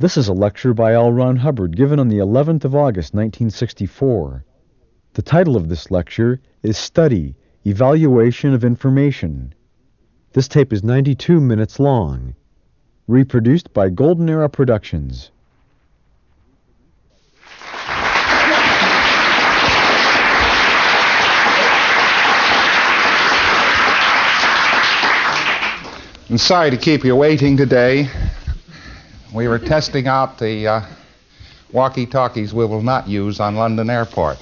This is a lecture by L. Ron Hubbard given on the 11th of August, 1964. The title of this lecture is Study, Evaluation of Information. This tape is 92 minutes long. Reproduced by Golden Era Productions. I'm sorry to keep you waiting today. We were testing out the walkie-talkies we will not use on London Airport.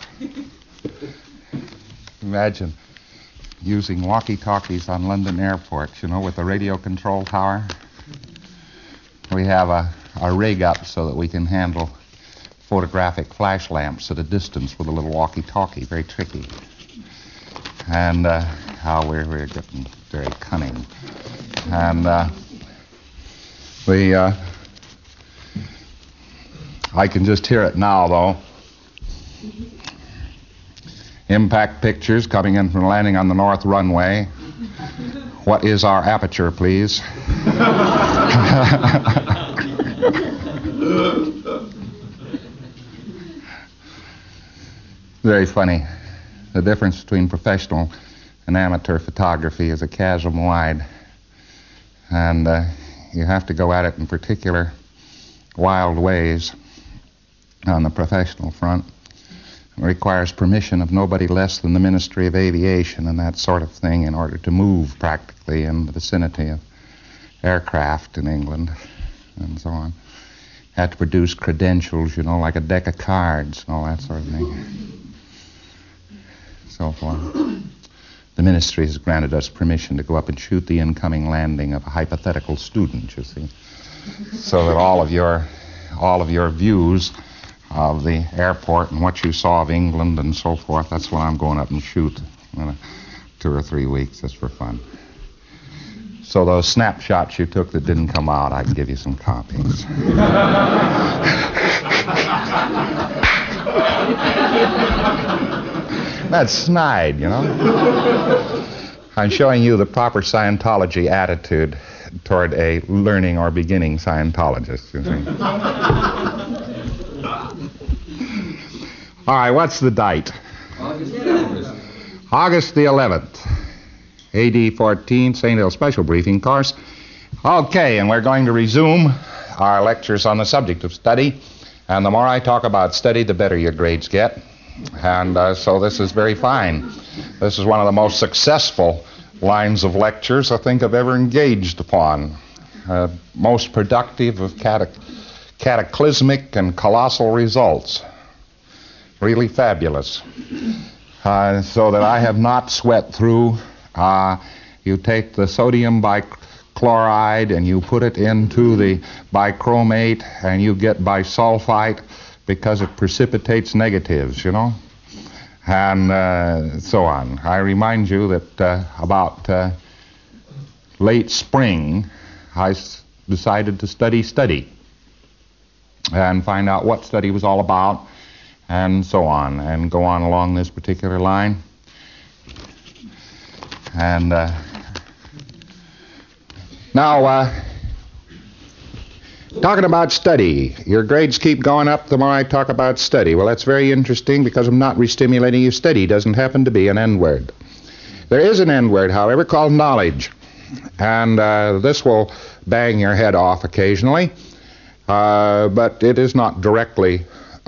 Imagine using walkie-talkies on London Airport, you know, with the radio control tower. We have a rig up so that we can handle photographic flash lamps at a distance with a little walkie-talkie. Very tricky. And how we're getting very cunning. And I can just hear it now, though. Impact pictures coming in from landing on the north runway. What is our aperture, please? Very funny. The difference between professional and amateur photography is a chasm wide. And you have to go at it in particular wild ways on the professional front. It requires permission of nobody less than the Ministry of Aviation and that sort of thing in order to move practically in the vicinity of aircraft in England and so on. Had to produce credentials, you know, like a deck of cards and all that sort of thing. So forth. The ministry has granted us permission to go up and shoot the incoming landing of a hypothetical student, you see, so that all of your views of the airport and what you saw of England and so forth, that's what I'm going up and shoot in 2 or 3 weeks, just for fun. So those snapshots you took that didn't come out, I can give you some copies. That's snide, you know. I'm showing you the proper Scientology attitude toward a learning or beginning Scientologist, you see. All right, what's the date? August the 11th. AD 14, St. Hill Special Briefing Course. Okay, and we're going to resume our lectures on the subject of study. And the more I talk about study, the better your grades get. And so this is very fine. This is one of the most successful lines of lectures I think I've ever engaged upon. Most productive of cataclysmic and colossal results. Really fabulous. So that I have not sweat through. You take the sodium bichloride and you put it into the bichromate and you get bisulfite because it precipitates negatives, you know, and so on. I remind you that about late spring, I decided to study and find out what study was all about and so on, and go on along this particular line. And now, talking about study. Your grades keep going up the more I talk about study. Well, that's very interesting because I'm not re-stimulating you. Study doesn't happen to be an N-word. There is an N-word, however, called knowledge. And this will bang your head off occasionally. But it is not directly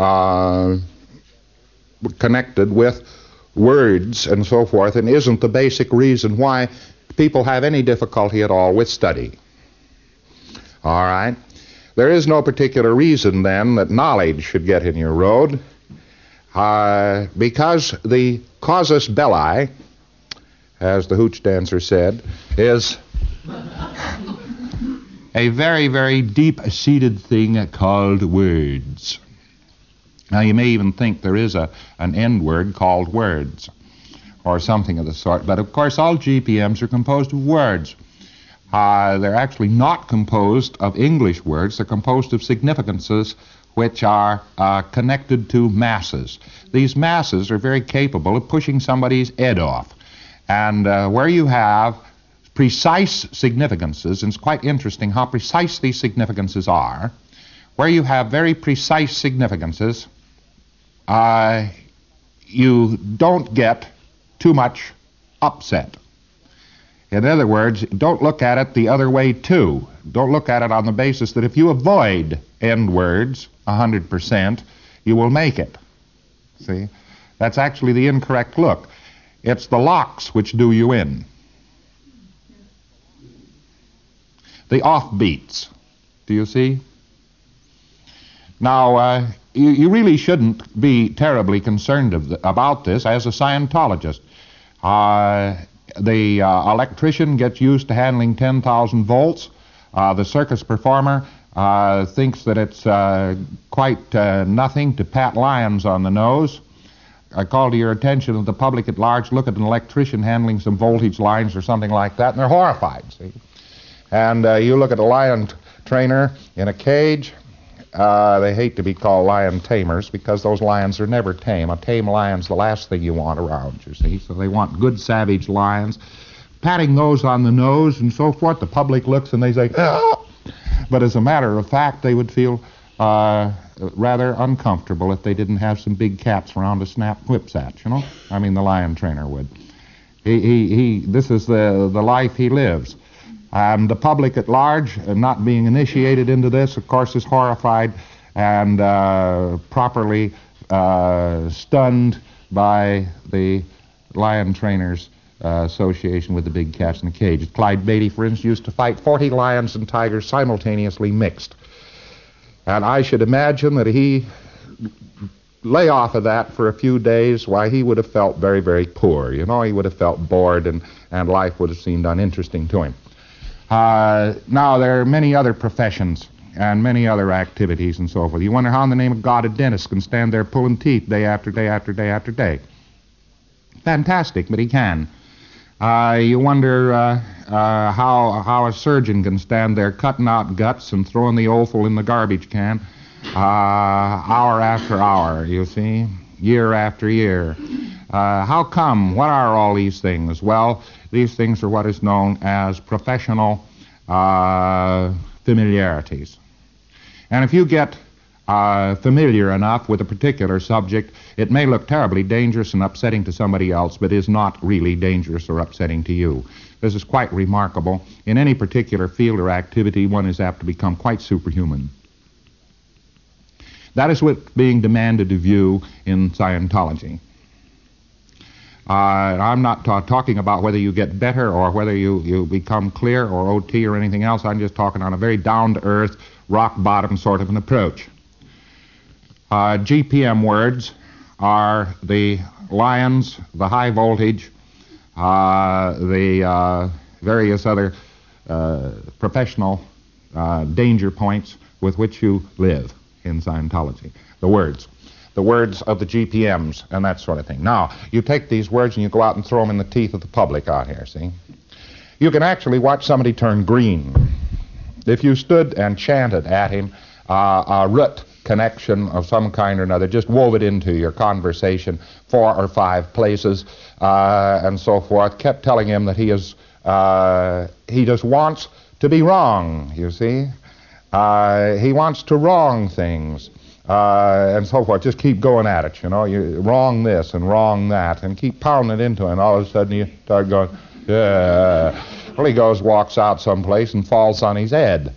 connected with words and so forth, and isn't the basic reason why people have any difficulty at all with study. All right? There is no particular reason, then, that knowledge should get in your road, because the casus belli, as the hooch dancer said, is a very, very deep-seated thing called words. Now, you may even think there is an N-word called words, or something of the sort, but of course all GPMs are composed of words. They're actually not composed of English words. They're composed of significances which are connected to masses. These masses are very capable of pushing somebody's head off. And where you have precise significances, and it's quite interesting how precise these significances are, where you have very precise significances, you don't get too much upset. In other words, don't look at it the other way too. Don't look at it on the basis that if you avoid end words 100%, you will make it. See? That's actually the incorrect look. It's the locks which do you in. The offbeats. Do you see? Now, you really shouldn't be terribly concerned about this as a Scientologist. The electrician gets used to handling 10,000 volts. The circus performer thinks that it's quite nothing to pat lions on the nose. I call to your attention that the public at large look at an electrician handling some voltage lines or something like that, and they're horrified, see? And you look at a lion trainer in a cage. They hate to be called lion tamers because those lions are never tame. A tame lion's the last thing you want around, you see. So they want good savage lions. Patting those on the nose and so forth, the public looks and they say, ah! But as a matter of fact, they would feel rather uncomfortable if they didn't have some big cats around to snap whips at, you know? I mean, the lion trainer would. This is the life he lives. And the public at large, not being initiated into this, of course, is horrified and properly stunned by the lion trainers' association with the big cats in the cage. Clyde Beatty, for instance, used to fight 40 lions and tigers simultaneously mixed. And I should imagine that he lay off of that for a few days, why he would have felt very, very poor. You know, he would have felt bored and life would have seemed uninteresting to him. Now, there are many other professions and many other activities and so forth. You wonder how in the name of God a dentist can stand there pulling teeth day after day after day after day. Fantastic, but he can. You wonder how a surgeon can stand there cutting out guts and throwing the offal in the garbage can hour after hour, you see, year after year. How come? What are all these things? Well, these things are what is known as professional familiarities. And if you get familiar enough with a particular subject, it may look terribly dangerous and upsetting to somebody else, but is not really dangerous or upsetting to you. This is quite remarkable. In any particular field or activity, one is apt to become quite superhuman. That is what's being demanded of you in Scientology. I'm not talking about whether you get better or whether you become clear or OT or anything else. I'm just talking on a very down-to-earth, rock-bottom sort of an approach. GPM words are the lions, the high voltage, the various other professional danger points with which you live in Scientology. The words of the GPMs and that sort of thing. Now, you take these words and you go out and throw them in the teeth of the public out here, see? You can actually watch somebody turn green. If you stood and chanted at him a root connection of some kind or another, just wove it into your conversation 4 or 5 places and so forth, kept telling him that he just wants to be wrong, you see? He wants to wrong things. And so forth. Just keep going at it, you know. You wrong this and wrong that, and keep pounding it into it, and all of a sudden you start going, yeah. Well, he goes, walks out someplace and falls on his head.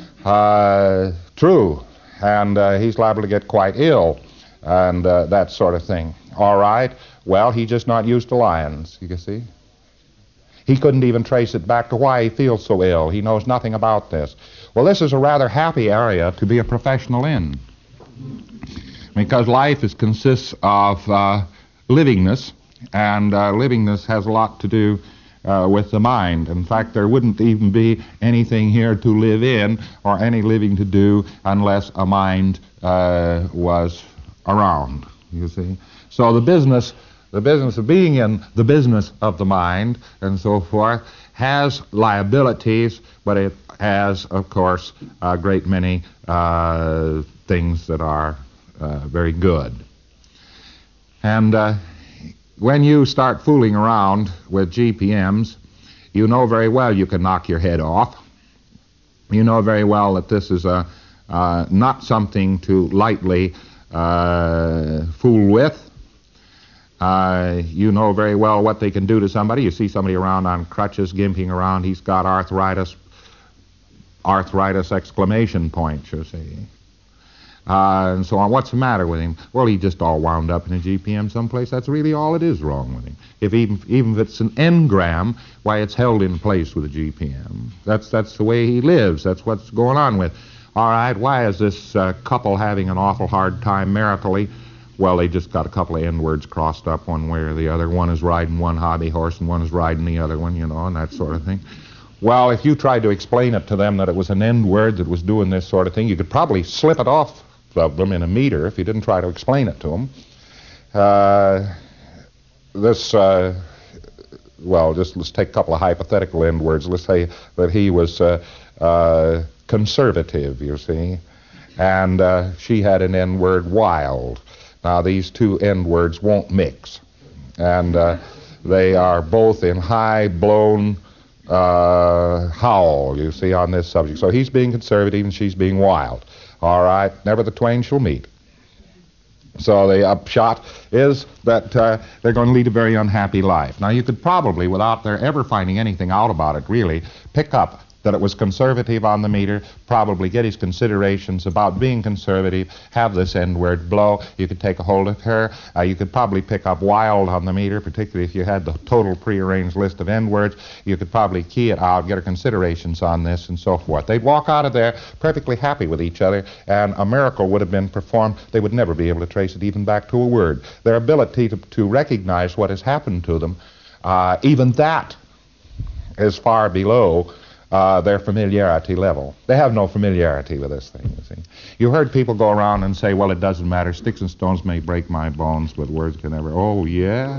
True. And he's liable to get quite ill, and that sort of thing. All right. Well, he's just not used to lions, you can see. He couldn't even trace it back to why he feels so ill. He knows nothing about this. Well, this is a rather happy area to be a professional in, because life consists of livingness, and livingness has a lot to do with the mind. In fact, there wouldn't even be anything here to live in or any living to do unless a mind was around, you see. So the business of being in the business of the mind and so forth has liabilities, but it has, of course, a great many things that are very good. And when you start fooling around with GPMs, you know very well you can knock your head off. You know very well that this is a not something to lightly fool with. You know very well what they can do to somebody. You see somebody around on crutches, gimping around. He's got arthritis exclamation point, you see. And so on. What's the matter with him? Well, he's just all wound up in a GPM someplace. That's really all it is wrong with him. Even if it's an engram, why, it's held in place with a GPM. That's the way he lives. That's what's going on with. All right, why is this couple having an awful hard time maritally? Well, they just got a couple of N-words crossed up one way or the other. One is riding one hobby horse and one is riding the other one, and that sort of thing. Well, if you tried to explain it to them that it was an N-word that was doing this sort of thing, you could probably slip it off of them in a meter if you didn't try to explain it to them. Let's take a couple of hypothetical N-words. Let's say that he was conservative, you see, and she had an N-word, wild. Now, these two N-words won't mix, and they are both in high-blown howl, you see, on this subject. So he's being conservative and she's being wild. All right, never the twain shall meet. So the upshot is that they're going to lead a very unhappy life. Now, you could probably, without their ever finding anything out about it, really, pick up that it was conservative on the meter, probably get his considerations about being conservative, have this N-word blow. You could take a hold of her. You could probably pick up wild on the meter, particularly if you had the total prearranged list of N-words. You could probably key it out, get her considerations on this, and so forth. They'd walk out of there perfectly happy with each other, and a miracle would have been performed. They would never be able to trace it even back to a word. Their ability to recognize what has happened to them, even that is far below their familiarity level. They have no familiarity with this thing, you see. You heard people go around and say, well, it doesn't matter. Sticks and stones may break my bones, but words can never. Oh, yeah?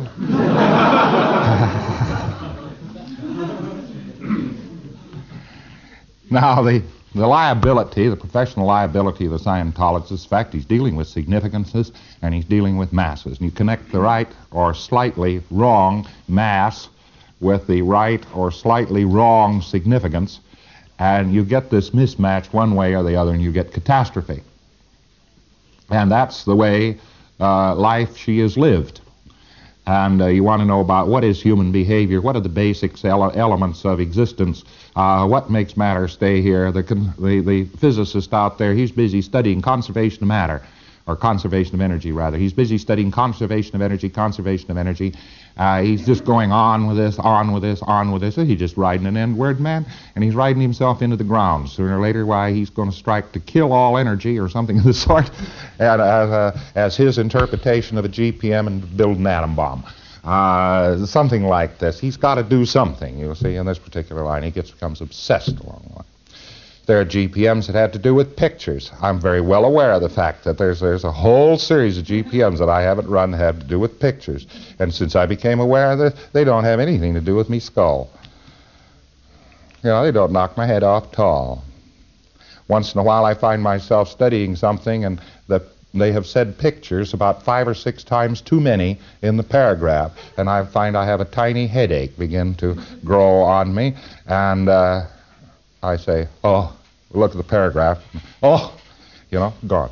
Now, the liability, the professional liability of the Scientologist is the fact he's dealing with significances and he's dealing with masses. And you connect the right or slightly wrong mass with the right or slightly wrong significance, and you get this mismatch one way or the other, and you get catastrophe. And that's the way life she has lived. And you want to know about what is human behavior, what are the basic elements of existence, what makes matter stay here. The physicist out there, he's busy studying conservation of matter, or conservation of energy, rather. He's busy studying conservation of energy. He's just going on with this. He's just riding an N-word, man, and he's riding himself into the ground. Sooner or later, why, he's going to strike to kill all energy or something of the sort, and, as his interpretation of a GPM, and build an atom bomb. Something like this. He's got to do something, you see, in this particular line. He becomes obsessed along the line. There are GPMs that had to do with pictures. I'm very well aware of the fact that there's a whole series of GPMs that I haven't run that have to do with pictures. And since I became aware of this, they don't have anything to do with me skull. They don't knock my head off at all. Once in a while I find myself studying something and they have said pictures about 5 or 6 times too many in the paragraph, and I find I have a tiny headache begin to grow on me, and I say, oh, look at the paragraph. Oh, gone.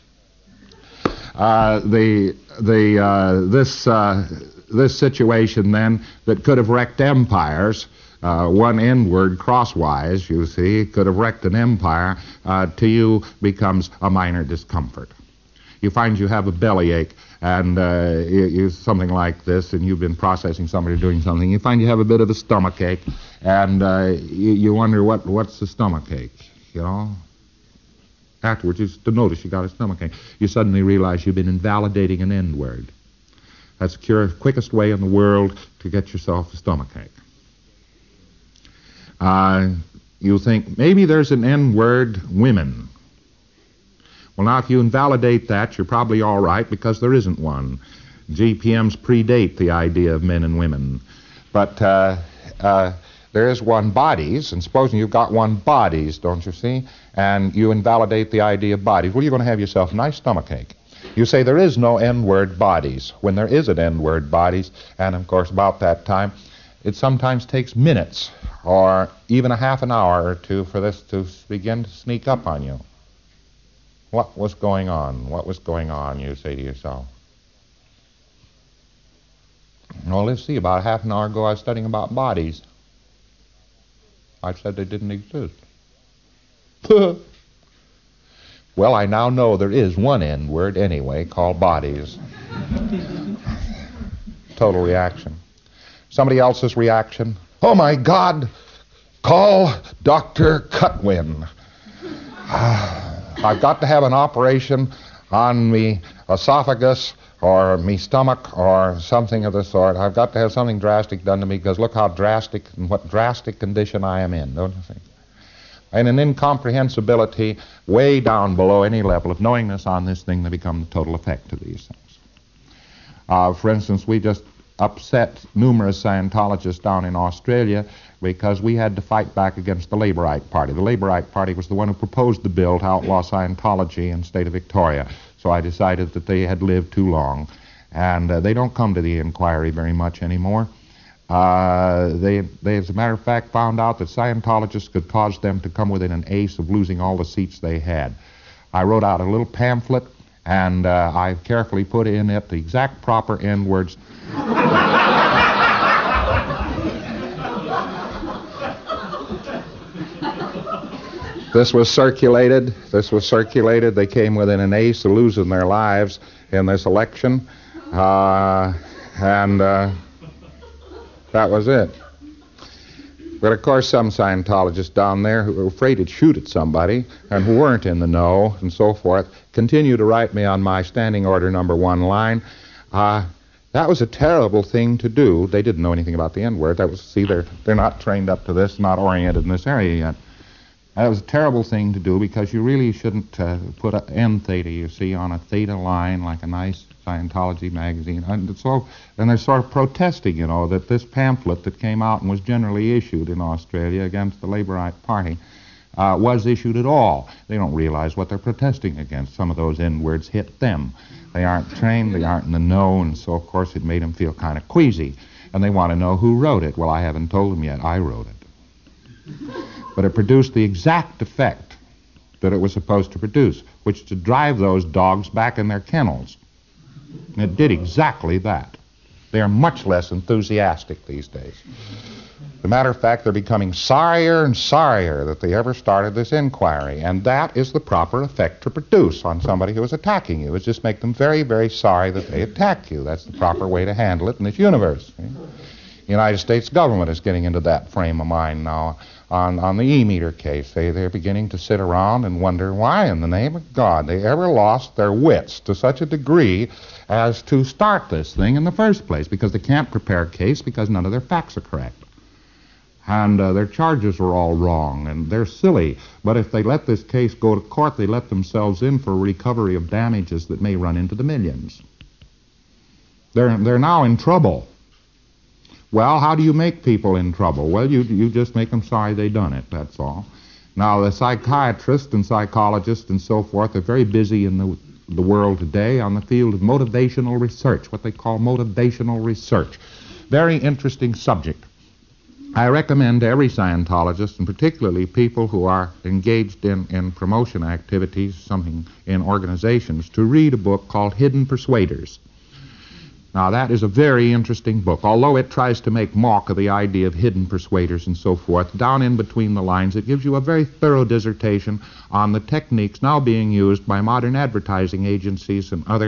This situation then that could have wrecked empires, one N-word crosswise, you see, could have wrecked an empire, to you becomes a minor discomfort. You find you have a bellyache, and you something like this, and you've been processing somebody doing something. You find you have a bit of a stomachache, and you wonder what's the stomachache, Afterwards, you notice you got a stomachache. You suddenly realize you've been invalidating an N-word. That's the quickest way in the world to get yourself a stomachache. You think, maybe there's an N-word, women. Well, now, if you invalidate that, you're probably all right, because there isn't one. GPMs predate the idea of men and women. But there is one bodies, and supposing you've got one bodies, don't you see, and you invalidate the idea of bodies, well, you're going to have yourself a nice stomachache. You say there is no N-word bodies, when there is an N-word bodies, and, of course, about that time, it sometimes takes minutes or even a half an hour or two for this to begin to sneak up on you. What was going on? What was going on, you say to yourself? Well, let's see. About half an hour ago, I was studying about bodies. I said they didn't exist. Well, I now know there is one N word anyway called bodies. Total reaction. Somebody else's reaction. Oh, my God! Call Dr. Cutwin. I've got to have an operation on me esophagus or me stomach or something of the sort. I've got to have something drastic done to me because look how drastic and what drastic condition I am in, don't you think? And an incomprehensibility way down below any level of knowingness on this thing that become the total effect of these things. For instance, we just upset numerous Scientologists down in Australia because we had to fight back against the Labourite Party. The Labourite Party was the one who proposed the bill to outlaw Scientology in the state of Victoria. So I decided that they had lived too long. And they don't come to the inquiry very much anymore. They, as a matter of fact, found out that Scientologists could cause them to come within an ace of losing all the seats they had. I wrote out a little pamphlet, and I carefully put in it the exact proper N-words. This was circulated. They came within an ace of losing their lives in this election. And that was it. But, of course, some Scientologists down there who were afraid to shoot at somebody and who weren't in the know and so forth continue to write me on my standing order number 1 line. That was a terrible thing to do. They didn't know anything about the N-word. That was, see, they're not trained up to this, not oriented in this area yet. That was a terrible thing to do because you really shouldn't put an N theta, you see, on a theta line like a nice Scientology magazine. And they're sort of protesting, you know, that this pamphlet that came out and was generally issued in Australia against the Labourite Party was issued at all. They don't realize what they're protesting against. Some of those N-words hit them. They aren't trained, they aren't in the know, and so, of course, it made them feel kind of queasy. And they want to know who wrote it. Well, I haven't told them yet. I wrote it. But it produced the exact effect that it was supposed to produce, which is to drive those dogs back in their kennels. And it did exactly that. They are much less enthusiastic these days. As a matter of fact, they're becoming sorrier and sorrier that they ever started this inquiry, and that is the proper effect to produce on somebody who is attacking you, is just make them very, very sorry that they attacked you. That's the proper way to handle it in this universe. The United States government is getting into that frame of mind now. On the E-meter case, they're beginning to sit around and wonder why in the name of God they ever lost their wits to such a degree as to start this thing in the first place, because they can't prepare a case because none of their facts are correct. And their charges are all wrong, and they're silly. But if they let this case go to court, they let themselves in for recovery of damages that may run into the millions. They're now in trouble. Well, how do you make people in trouble? Well, you just make them sorry they done it, that's all. Now, the psychiatrists and psychologists and so forth are very busy in the world today on the field of motivational research, what they call motivational research. Very interesting subject. I recommend to every Scientologist, and particularly people who are engaged in promotion activities, something in organizations, to read a book called Hidden Persuaders. Now, that is a very interesting book. Although it tries to make mock of the idea of hidden persuaders and so forth, down in between the lines, it gives you a very thorough dissertation on the techniques now being used by modern advertising agencies and other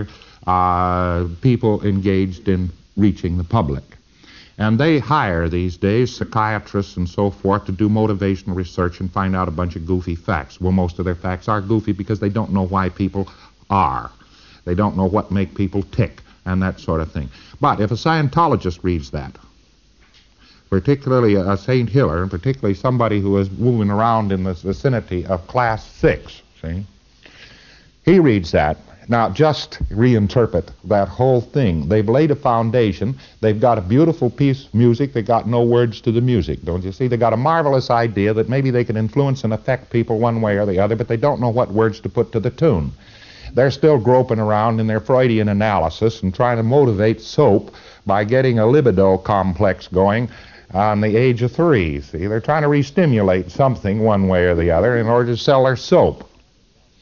people engaged in reaching the public. And they hire these days psychiatrists and so forth to do motivational research and find out a bunch of goofy facts. Well, most of their facts are goofy because they don't know why people are. They don't know what make people tick and that sort of thing. But if a Scientologist reads that, particularly a St. Hiller, and particularly somebody who is moving around in the vicinity of Class 6, see, he reads that. Now, just reinterpret that whole thing. They've laid a foundation. They've got a beautiful piece of music. They got no words to the music, don't you see? They got a marvelous idea that maybe they can influence and affect people one way or the other, but they don't know what words to put to the tune. They're still groping around in their Freudian analysis and trying to motivate soap by getting a libido complex going on the age of 3. See, they're trying to re-stimulate something one way or the other in order to sell their soap.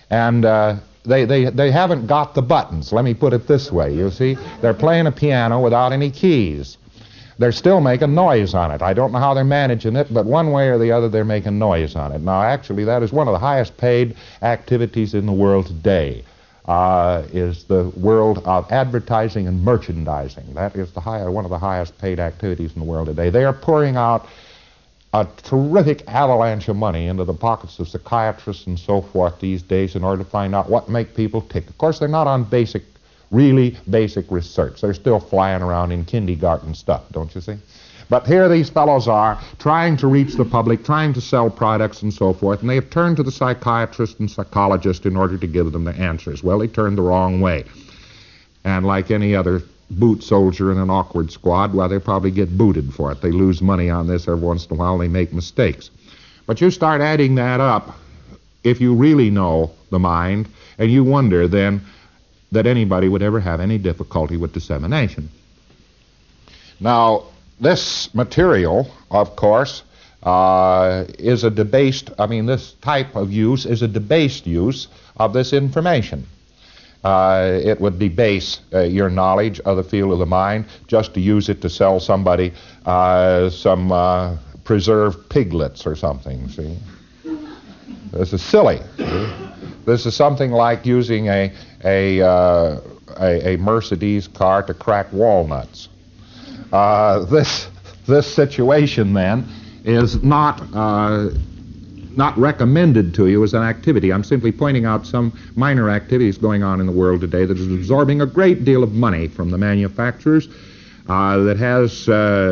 And they haven't got the buttons. Let me put it this way, you see. They're playing a piano without any keys. They're still making noise on it. I don't know how they're managing it, but one way or the other, they're making noise on it. Now, actually, that is one of the highest paid activities in the world today, is the world of advertising and merchandising. That is one of the highest paid activities in the world today. They are pouring out a terrific avalanche of money into the pockets of psychiatrists and so forth these days in order to find out what make people tick. Of course, they're not on really basic research. They're still flying around in kindergarten stuff, don't you see? But here these fellows are trying to reach the public, trying to sell products and so forth, and they have turned to the psychiatrist and psychologist in order to give them the answers. Well, they turned the wrong way. And like any other boot soldier in an awkward squad, well, they probably get booted for it. They lose money on this every once in a while, they make mistakes. But you start adding that up, if you really know the mind, and you wonder then that anybody would ever have any difficulty with dissemination. Now, this material, of course, is a debased, this type of use is a debased use of this information. It would debase your knowledge of the field of the mind just to use it to sell somebody some preserved piglets or something, see? This is silly. See? This is something like using a Mercedes car to crack walnuts. This situation then is not recommended to you as an activity. I'm simply pointing out some minor activities going on in the world today that is absorbing a great deal of money from the manufacturers, that has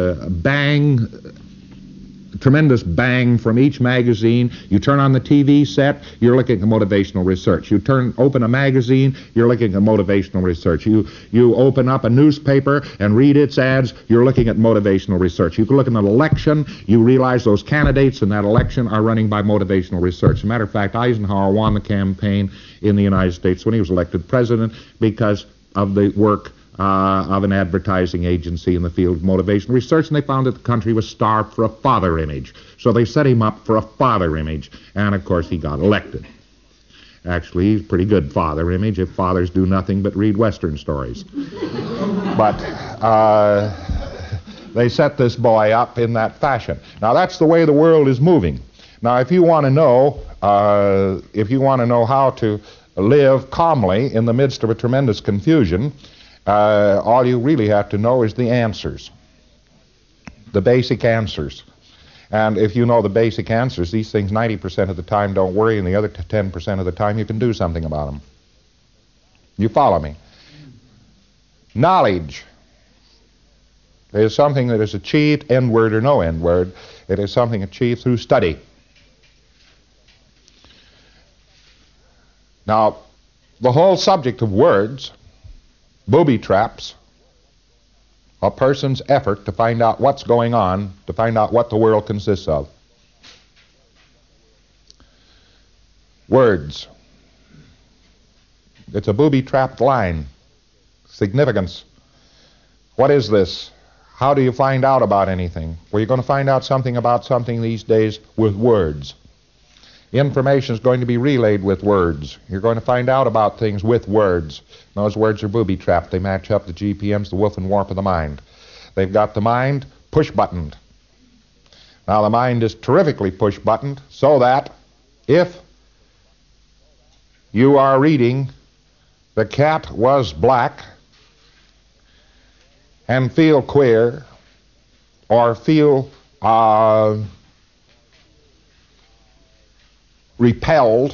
tremendous bang from each magazine. You turn on the TV set, you're looking at motivational research. You open a magazine, you're looking at motivational research. You open up a newspaper and read its ads, you're looking at motivational research. You can look at an election, you realize those candidates in that election are running by motivational research. As a matter of fact, Eisenhower won the campaign in the United States when he was elected president because of the work of an advertising agency in the field of motivational research, and they found that the country was starved for a father image. So they set him up for a father image, and of course he got elected. Actually, he's a pretty good father image if fathers do nothing but read Western stories. But they set this boy up in that fashion. Now that's the way the world is moving. Now if you want to know how to live calmly in the midst of a tremendous confusion, all you really have to know is the answers, the basic answers. And if you know the basic answers, these things 90% of the time don't worry, and the other 10% of the time you can do something about them. You follow me? Knowledge is something that is achieved, end word or no end word. It is something achieved through study. Now, the whole subject of words booby traps a person's effort to find out what's going on, to find out what the world consists of. Words. It's a booby-trapped line. Significance. What is this? How do you find out about anything? Well, you're going to find out something about something these days with words. Information is going to be relayed with words. You're going to find out about things with words. Those words are booby-trapped. They match up the GPMs, the woof and warp of the mind. They've got the mind push-buttoned. Now, the mind is terrifically push-buttoned so that if you are reading "The cat was black" and feel queer or feel repelled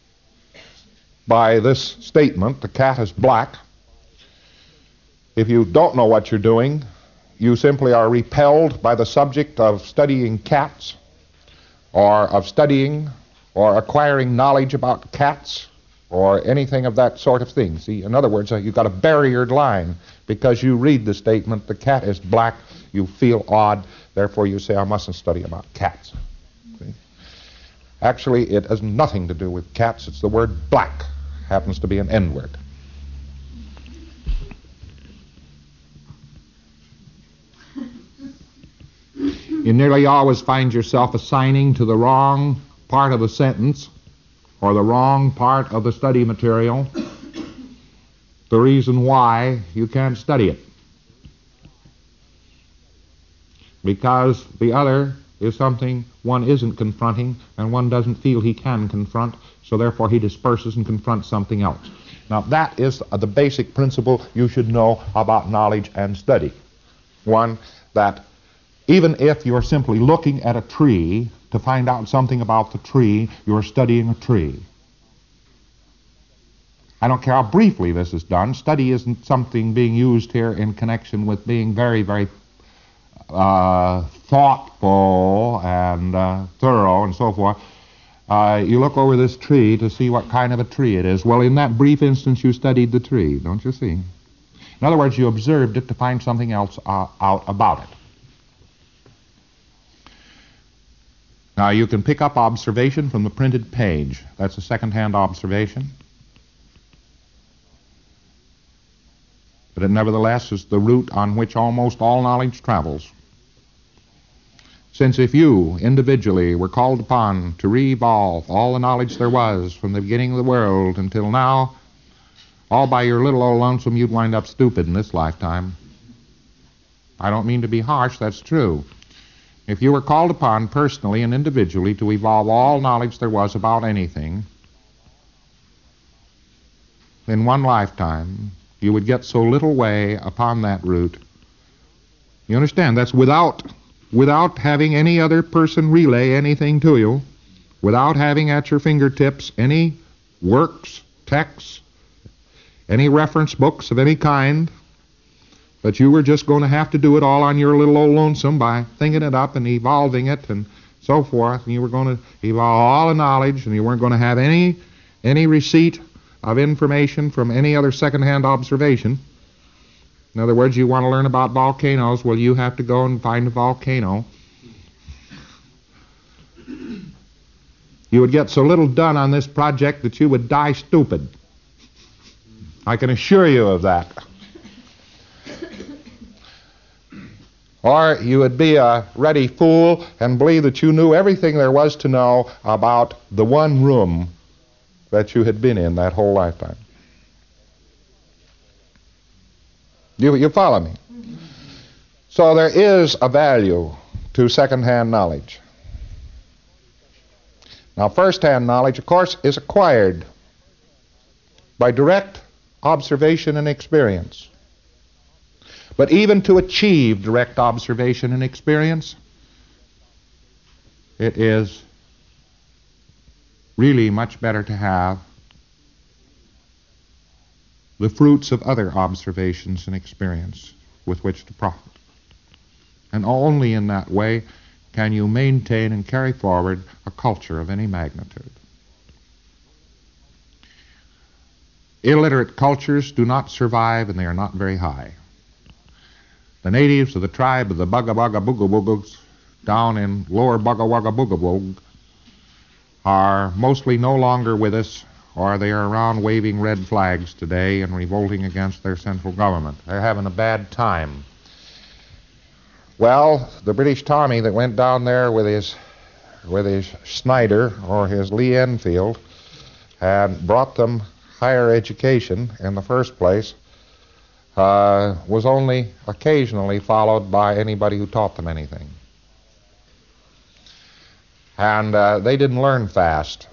by this statement, "the cat is black," if you don't know what you're doing, you simply are repelled by the subject of studying cats or of studying or acquiring knowledge about cats or anything of that sort of thing. See, in other words, you've got a barriered line. Because you read the statement, "the cat is black," you feel odd, therefore you say, "I mustn't study about cats." See? Actually, it has nothing to do with cats. It's the word "black." Happens to be an N-word. You nearly always find yourself assigning to the wrong part of the sentence or the wrong part of the study material the reason why you can't study it. Because the other is something one isn't confronting and one doesn't feel he can confront, so therefore he disperses and confronts something else. Now that is the basic principle you should know about knowledge and study. One, that even if you're simply looking at a tree to find out something about the tree, you're studying a tree. I don't care how briefly this is done. Study isn't something being used here in connection with being very, very thoughtful and thorough and so forth. You look over this tree to see what kind of a tree it is. Well, in that brief instance, you studied the tree, don't you see? In other words, you observed it to find something else out about it. Now, you can pick up observation from the printed page. That's a second-hand observation. But it nevertheless is the route on which almost all knowledge travels. Since if you, individually, were called upon to re-evolve all the knowledge there was from the beginning of the world until now, all by your little old lonesome, you'd wind up stupid in this lifetime. I don't mean to be harsh, that's true. If you were called upon personally and individually to evolve all knowledge there was about anything in one lifetime, you would get so little way upon that route. You understand? That's without having any other person relay anything to you, without having at your fingertips any works, texts, any reference books of any kind, but you were just going to have to do it all on your little old lonesome by thinking it up and evolving it and so forth, and you were going to evolve all the knowledge, and you weren't going to have any receipt of information from any other second-hand observation. In other words, you want to learn about volcanoes, well, you have to go and find a volcano. You would get so little done on this project that you would die stupid. I can assure you of that. Or you would be a ready fool and believe that you knew everything there was to know about the one room that you had been in that whole lifetime. You follow me? So there is a value to second-hand knowledge. Now, first-hand knowledge, of course, is acquired by direct observation and experience. But even to achieve direct observation and experience, it is really much better to have the fruits of other observations and experience with which to profit. And only in that way can you maintain and carry forward a culture of any magnitude. Illiterate cultures do not survive, and they are not very high. The natives of the tribe of the Bugga Bugga Booga Boogas down in lower Bugga Wugga Booga Boog are mostly no longer with us, or they are around waving red flags today and revolting against their central government. They're having a bad time. Well, the British Tommy that went down there with his Snyder or his Lee Enfield and brought them higher education in the first place was only occasionally followed by anybody who taught them anything. And they didn't learn fast.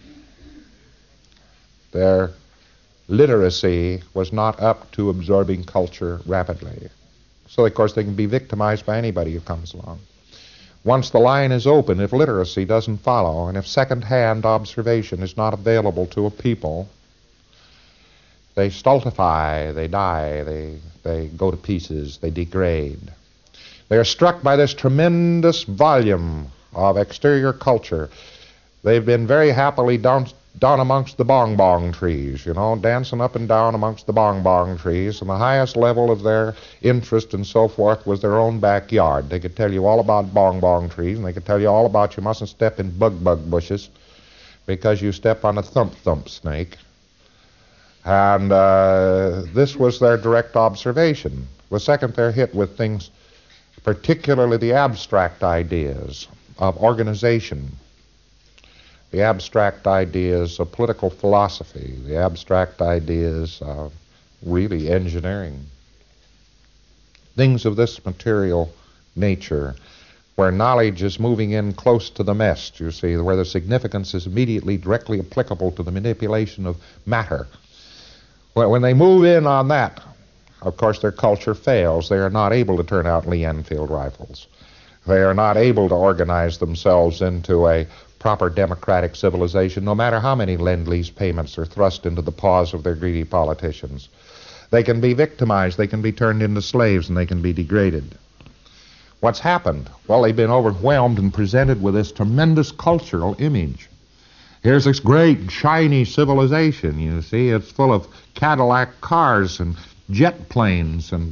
Their literacy was not up to absorbing culture rapidly. So, of course, they can be victimized by anybody who comes along. Once the line is open, if literacy doesn't follow, and if second-hand observation is not available to a people, they stultify, they die, they go to pieces, they degrade. They are struck by this tremendous volume of exterior culture. They've been very happily down amongst the bong-bong trees, dancing up and down amongst the bong-bong trees, and the highest level of their interest and so forth was their own backyard. They could tell you all about bong-bong trees, and they could tell you all about you mustn't step in bug-bug bushes because you step on a thump-thump snake. And this was their direct observation. The second they're hit with things, particularly the abstract ideas of organization, the abstract ideas of political philosophy, the abstract ideas of really engineering. Things of this material nature, where knowledge is moving in close to the mest, you see, where the significance is immediately, directly applicable to the manipulation of matter. When they move in on that, of course, their culture fails. They are not able to turn out Lee Enfield rifles. They are not able to organize themselves into a proper democratic civilization, no matter how many Lend-Lease payments are thrust into the paws of their greedy politicians. They can be victimized, they can be turned into slaves, and they can be degraded. What's happened? Well, they've been overwhelmed and presented with this tremendous cultural image. Here's this great, shiny civilization, you see. It's full of Cadillac cars and jet planes and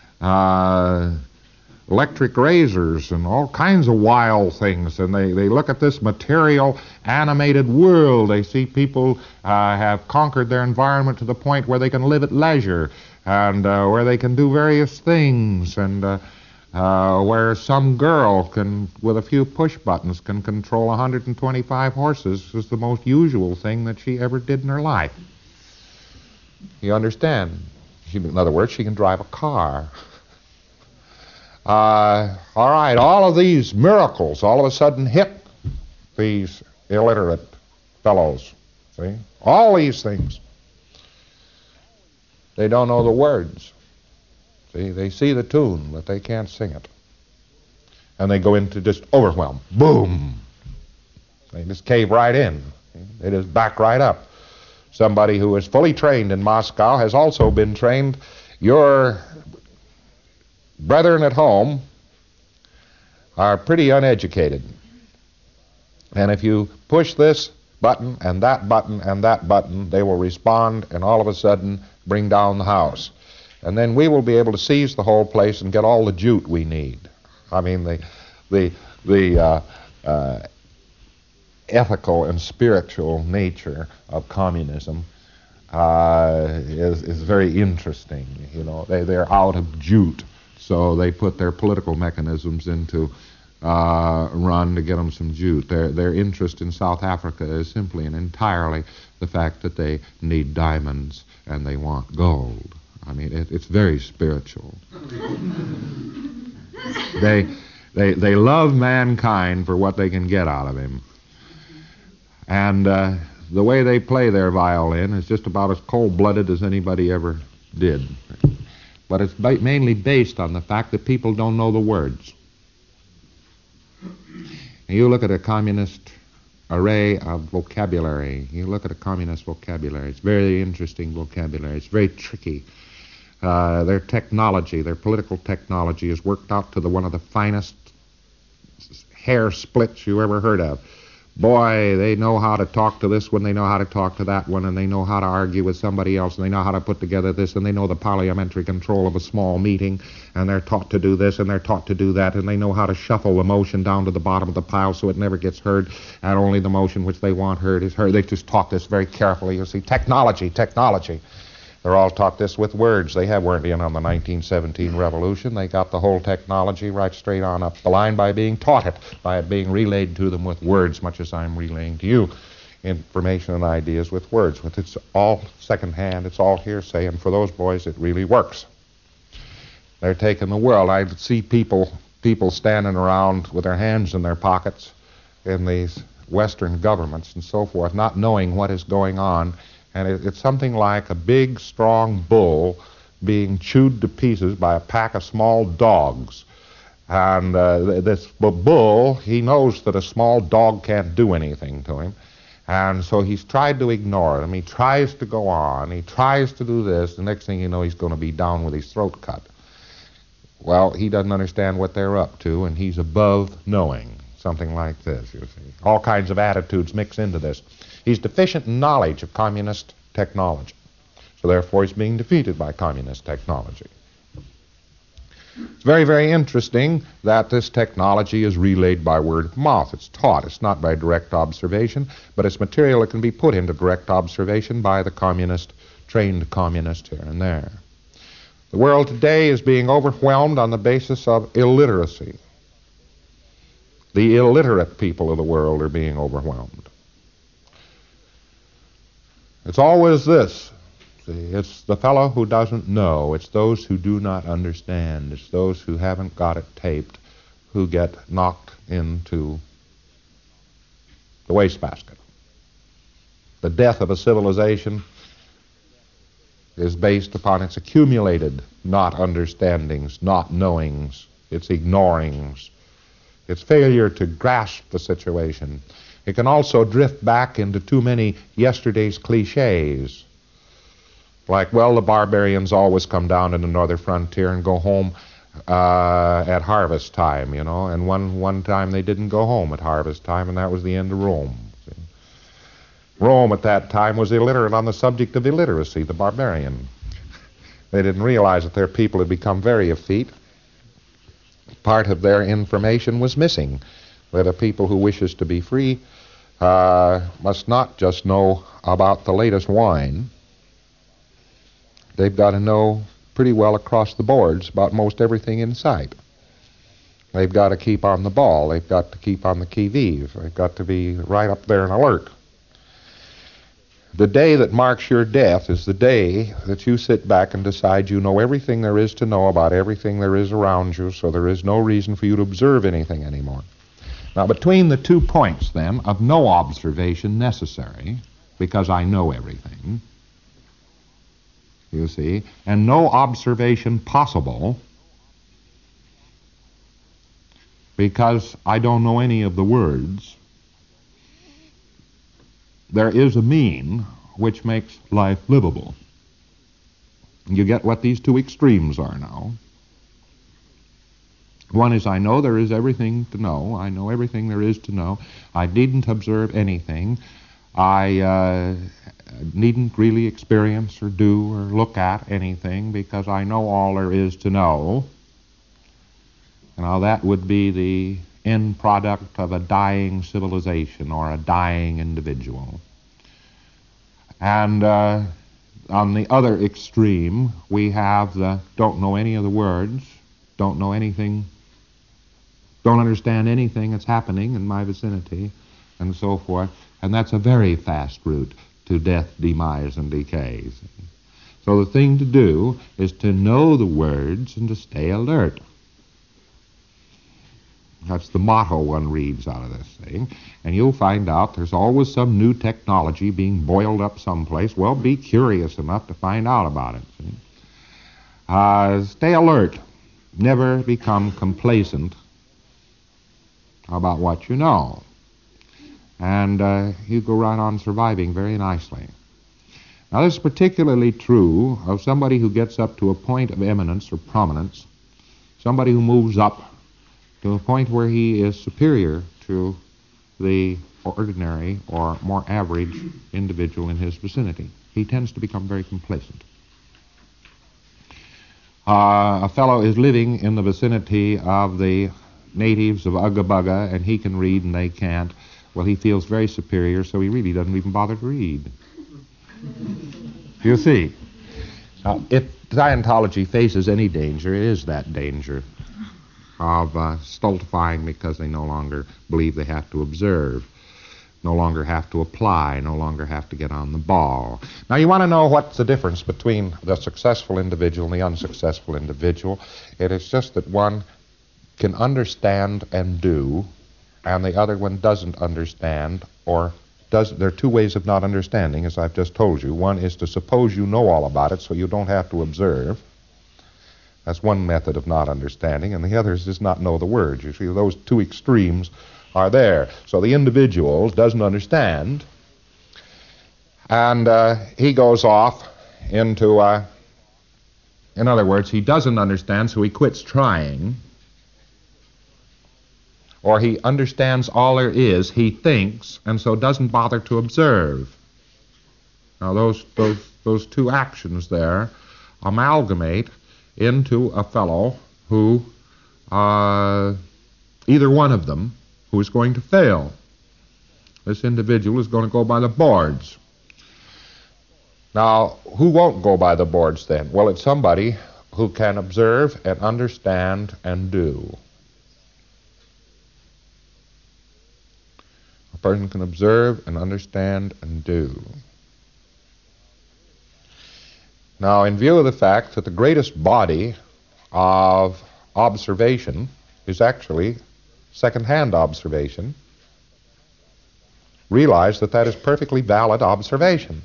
electric razors and all kinds of wild things. And they look at this material, animated world. They see people have conquered their environment to the point where they can live at leisure and where they can do various things, and where some girl can, with a few push buttons, can control 125 horses is the most usual thing that she ever did in her life. You understand? In other words, she can drive a car. All right, all of these miracles all of a sudden hit these illiterate fellows. See? All these things. They don't know the words. See? They see the tune, but they can't sing it. And they go into just overwhelm. Boom! They just cave right in. They just back right up. Somebody who is fully trained in Moscow has also been trained. Your brethren at home are pretty uneducated. And if you push this button and that button and that button, they will respond and all of a sudden bring down the house. And then we will be able to seize the whole place and get all the jute we need. I mean, the ethical and spiritual nature of communism is very interesting. You know, they're out of jute, so they put their political mechanisms into run to get them some jute. Their interest in South Africa is simply and entirely the fact that they need diamonds and they want gold. I mean, it's very spiritual. They love mankind for what they can get out of him. And the way they play their violin is just about as cold-blooded as anybody ever did. But it's mainly based on the fact that people don't know the words. And you look at a communist array of vocabulary. You look at a communist vocabulary. It's very interesting vocabulary. It's very tricky. Their technology, their political technology is worked out to one of the finest hair splits you ever heard of. Boy, they know how to talk to this one, they know how to talk to that one, and they know how to argue with somebody else, and they know how to put together this, and they know the parliamentary control of a small meeting, and they're taught to do this, and they're taught to do that, and they know how to shuffle the motion down to the bottom of the pile so it never gets heard, and only the motion which they want heard is heard. They just taught this very carefully. You see, technology. They're all taught this with words. They weren't in on the 1917 revolution. They got the whole technology right straight on up the line by being taught it, by it being relayed to them with words, much as I'm relaying to you information and ideas with words. But it's all secondhand, it's all hearsay, and for those boys it really works. They're taking the world. I see people standing around with their hands in their pockets in these Western governments and so forth, not knowing what is going on. And it's something like a big, strong bull being chewed to pieces by a pack of small dogs. And this bull, he knows that a small dog can't do anything to him. And so he's tried to ignore them. He tries to go on. He tries to do this. The next thing you know, he's going to be down with his throat cut. Well, he doesn't understand what they're up to, and he's above knowing. Something like this, you see. All kinds of attitudes mix into this. He's deficient in knowledge of communist technology. So therefore he's being defeated by communist technology. It's very, very interesting that this technology is relayed by word of mouth. It's taught. It's not by direct observation, but it's material that can be put into direct observation by the trained communist here and there. The world today is being overwhelmed on the basis of illiteracy. The illiterate people of the world are being overwhelmed. It's always this. See, it's the fellow who doesn't know. It's those who do not understand. It's those who haven't got it taped who get knocked into the wastebasket. The death of a civilization is based upon its accumulated not understandings, not knowings, its ignorings, its failure to grasp the situation. It can also drift back into too many yesterday's cliches. Like, well, the barbarians always come down to the northern frontier and go home at harvest time, you know, and one time they didn't go home at harvest time, and that was the end of Rome. See? Rome at that time was illiterate on the subject of illiteracy, the barbarian. They didn't realize that their people had become very effete. Part of their information was missing, that a people who wishes to be free must not just know about the latest wine. They've got to know pretty well across the boards about most everything in sight. They've got to keep on the ball. They've got to keep on the qui-vive. They've got to be right up there and alert. The day that marks your death is the day that you sit back and decide you know everything there is to know about everything there is around you, so there is no reason for you to observe anything anymore. Now, between the 2 points, then, of no observation necessary, because I know everything, you see, and no observation possible, because I don't know any of the words, there is a mean which makes life livable. You get what these 2 extremes are now. One is I know there is everything to know. I know everything there is to know. I needn't observe anything. I needn't really experience or do or look at anything because I know all there is to know. Now that would be the end product of a dying civilization or a dying individual. And on the other extreme, we have the don't know any of the words, don't know anything, don't understand anything that's happening in my vicinity, and so forth. And that's a very fast route to death, demise, and decay. So the thing to do is to know the words and to stay alert. That's the motto one reads out of this thing. And you'll find out there's always some new technology being boiled up someplace. Well, be curious enough to find out about it. Stay alert. Never become complacent about what you know. And you go right on surviving very nicely. Now, this is particularly true of somebody who gets up to a point of eminence or prominence, somebody who moves up to a point where he is superior to the ordinary or more average individual in his vicinity. He tends to become very complacent. A fellow is living in the vicinity of the natives of Ugga Bugga, and he can read and they can't. Well, he feels very superior, so he really doesn't even bother to read. You see, if Scientology faces any danger, it is that danger of stultifying because they no longer believe they have to observe, no longer have to apply, no longer have to get on the ball. Now, you want to know what's the difference between the successful individual and the unsuccessful individual. It is just that one can understand and do, and the other one doesn't understand or does. There are 2 ways of not understanding, as I've just told you. One is to suppose you know all about it so you don't have to observe. That's one method of not understanding, and the other is just not know the words. You see, those 2 extremes are there. So the individual doesn't understand, and he goes off into, in other words, he doesn't understand, so he quits trying, or he understands all there is, he thinks, and so doesn't bother to observe. Now those 2 actions there amalgamate into a fellow who, either one of them, who is going to fail. This individual is going to go by the boards. Now, who won't go by the boards then? Well, it's somebody who can observe and understand and do. A person can observe and understand and do. Now, in view of the fact that the greatest body of observation is actually second-hand observation, realize that that is perfectly valid observation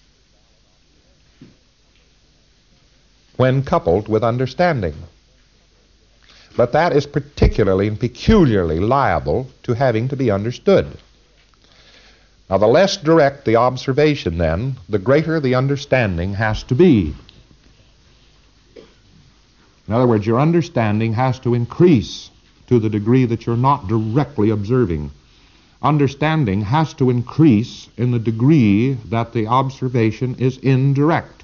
when coupled with understanding. But that is particularly and peculiarly liable to having to be understood. Now, the less direct the observation, then, the greater the understanding has to be. In other words, your understanding has to increase to the degree that you're not directly observing. Understanding has to increase in the degree that the observation is indirect.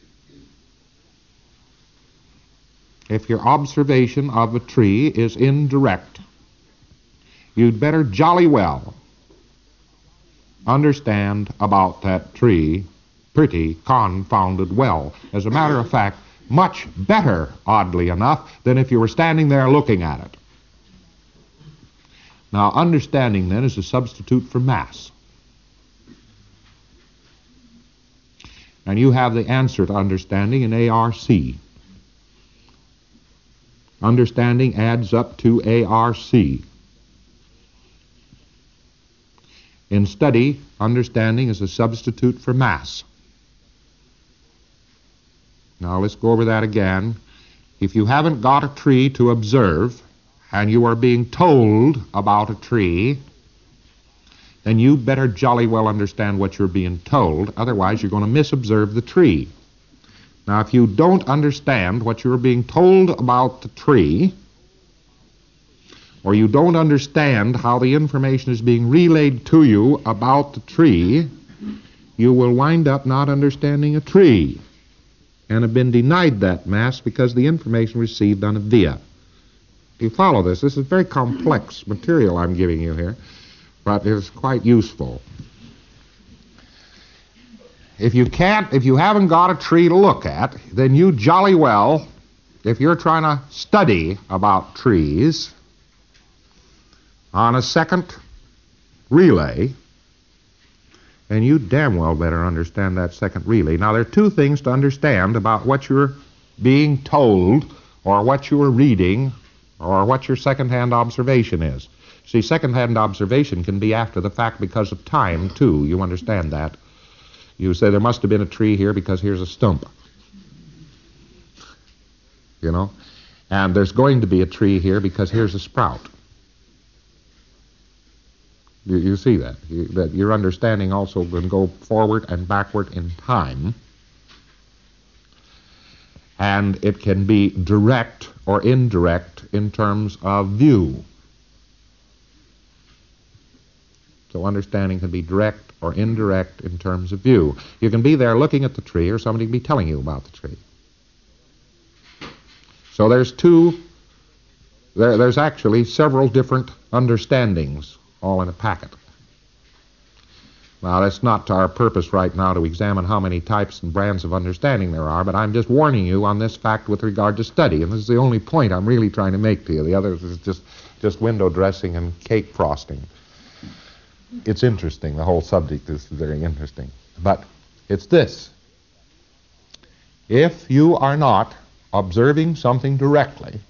If your observation of a tree is indirect, you'd better jolly well understand about that tree pretty confounded well. As a matter of fact, much better, oddly enough, than if you were standing there looking at it. Now, understanding, then, is a substitute for mass. And you have the answer to understanding in ARC. Understanding adds up to ARC. In study, understanding is a substitute for mass. Now let's go over that again. If you haven't got a tree to observe, and you are being told about a tree, then you better jolly well understand what you're being told, otherwise you're going to misobserve the tree. Now, if you don't understand what you're being told about the tree, or you don't understand how the information is being relayed to you about the tree, you will wind up not understanding a tree and have been denied that mass because the information received on a via. You follow this? This is very complex material I'm giving you here, but it's quite useful. If you haven't got a tree to look at, then you jolly well, if you're trying to study about trees, on a second relay, and you damn well better understand that second relay. Now, there are two things to understand about what you're being told, or what you're reading, or what your second-hand observation is. See, second-hand observation can be after the fact because of time, too. You understand that. You say there must have been a tree here because here's a stump. You know? And there's going to be a tree here because here's a sprout. You see that? That your understanding also can go forward and backward in time. And it can be direct or indirect in terms of view. So understanding can be direct or indirect in terms of view. You can be there looking at the tree, or somebody can be telling you about the tree. So there's actually several different understandings all in a packet. Now, that's not to our purpose right now to examine how many types and brands of understanding there are, but I'm just warning you on this fact with regard to study, and this is the only point I'm really trying to make to you. The others is just window dressing and cake frosting. It's interesting. The whole subject is very interesting. But it's this. If you are not observing something directly,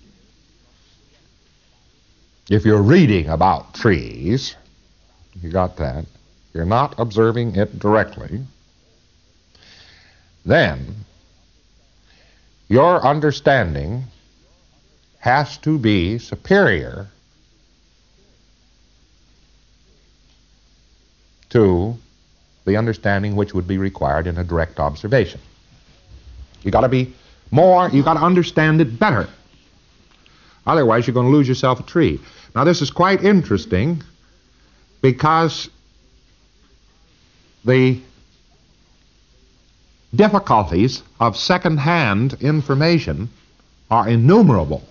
if you're reading about trees, you got that, you're not observing it directly, then your understanding has to be superior to the understanding which would be required in a direct observation. You got to be more, you got to understand it better. Otherwise, you're going to lose yourself a tree. Now, this is quite interesting because the difficulties of second-hand information are innumerable.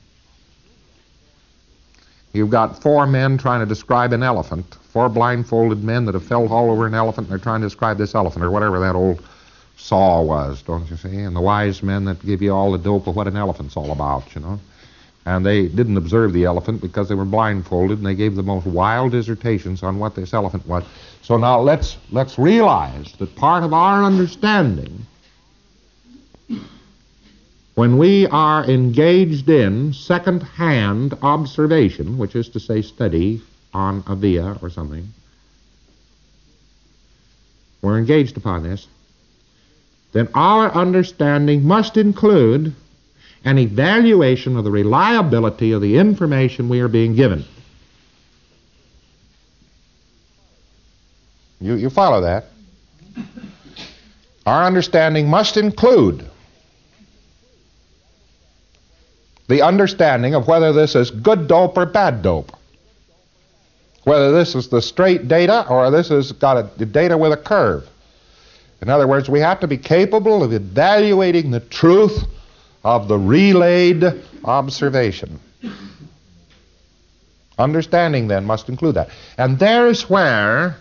You've got four men trying to describe an elephant, four blindfolded men that have fell all over an elephant, and they're trying to describe this elephant, or whatever that old saw was, don't you see? And the wise men that give you all the dope of what an elephant's all about, you know. And they didn't observe the elephant because they were blindfolded, and they gave the most wild dissertations on what this elephant was. So now let's realize that part of our understanding when we are engaged in second-hand observation, which is to say study on a via or something, we're engaged upon this, then our understanding must include an evaluation of the reliability of the information we are being given. You follow that? Our understanding must include the understanding of whether this is good dope or bad dope, whether this is the straight data or this has got a data with a curve. In other words, we have to be capable of evaluating the truth of the relayed observation. Understanding, then, must include that. And there's where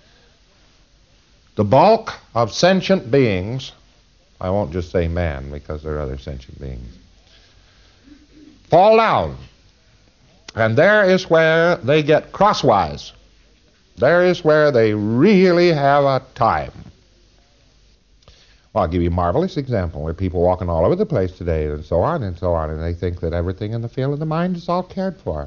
the bulk of sentient beings, I won't just say man because there are other sentient beings, fall down. And there is where they get crosswise. There is where they really have a time. Well, I'll give you a marvelous example. There are people walking all over the place today and so on, and they think that everything in the field of the mind is all cared for.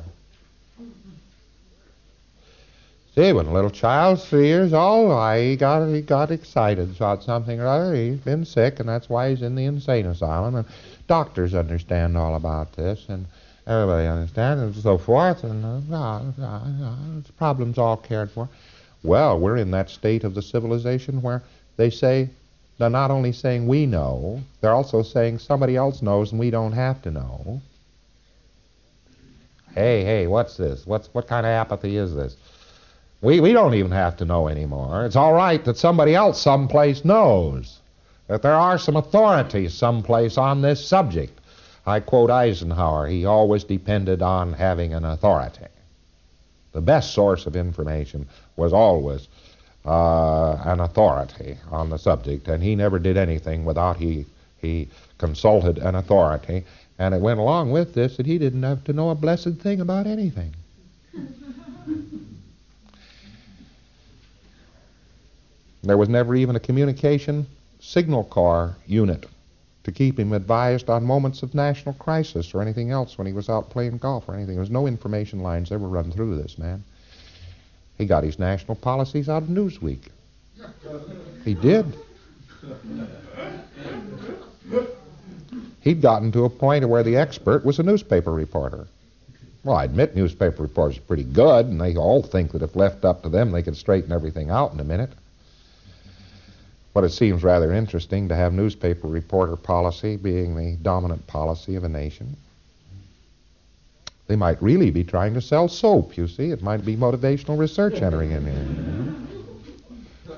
See, when a little child's 3 years old, he got excited about something or other. He's been sick, and that's why he's in the insane asylum. And doctors understand all about this, and everybody understands, and so forth, and the problem's all cared for. Well, we're in that state of the civilization where they say, they're not only saying we know, they're also saying somebody else knows and we don't have to know. Hey, what's this? What kind of apathy is this? We don't even have to know anymore. It's all right that somebody else someplace knows, that there are some authorities someplace on this subject. I quote Eisenhower, he always depended on having an authority. The best source of information was always an authority on the subject, and he never did anything without he consulted an authority, and it went along with this that he didn't have to know a blessed thing about anything. There was never even a communication signal corps unit to keep him advised on moments of national crisis or anything else when he was out playing golf or anything. There was no information lines ever run through this man. He got his national policies out of Newsweek. He did. He'd gotten to a point where the expert was a newspaper reporter. Well, I admit newspaper reporters are pretty good, and they all think that if left up to them, they could straighten everything out in a minute. But it seems rather interesting to have newspaper reporter policy being the dominant policy of a nation. They might really be trying to sell soap, you see. It might be motivational research entering in here.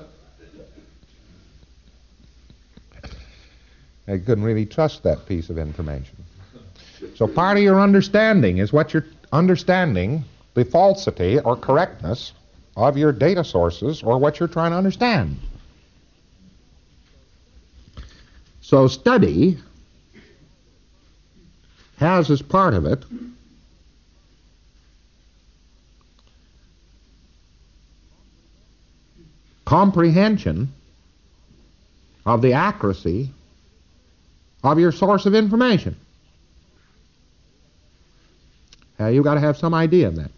They couldn't really trust that piece of information. So part of your understanding is what you're understanding, the falsity or correctness of your data sources or what you're trying to understand. So study has as part of it comprehension of the accuracy of your source of information. You've got to have some idea of that.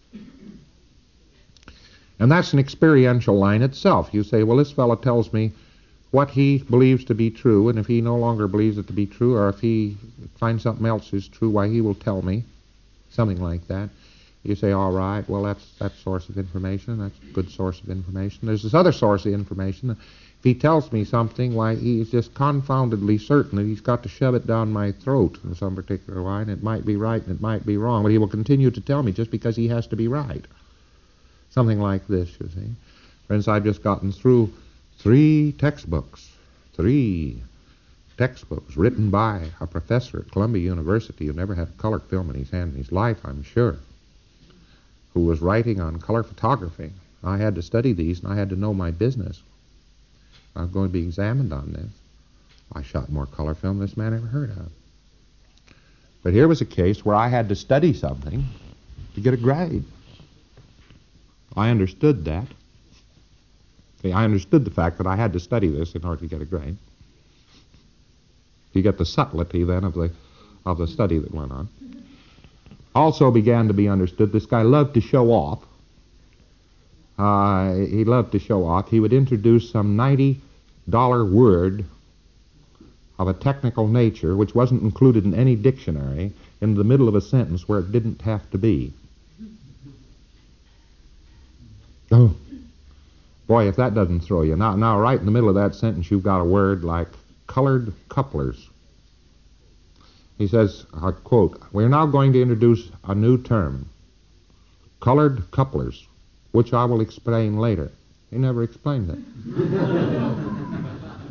And that's an experiential line itself. You say, well, this fellow tells me what he believes to be true, and if he no longer believes it to be true, or if he finds something else is true, why, he will tell me, something like that. You say, all right, well, that's source of information, that's a good source of information. There's this other source of information. If he tells me something, why, he's just confoundedly certain that he's got to shove it down my throat in some particular line. It might be right and it might be wrong, but he will continue to tell me just because he has to be right. Something like this, you see. Friends, I've just gotten through three textbooks written by a professor at Columbia University who never had a color film in his hand in his life, I'm sure, who was writing on color photography. I had to study these, and I had to know my business. I was going to be examined on this. I shot more color film than this man ever heard of. But here was a case where I had to study something to get a grade. I understood that. See, I understood the fact that I had to study this in order to get a grade. You get the subtlety then of the study that went on. Also began to be understood, this guy loved to show off. He loved to show off. He would introduce some $90 word of a technical nature which wasn't included in any dictionary in the middle of a sentence where it didn't have to be. Oh, boy, if that doesn't throw you. Now, right in the middle of that sentence, you've got a word like colored couplers. He says, I quote, "We're now going to introduce a new term, colored couplers, which I will explain later." He never explained it.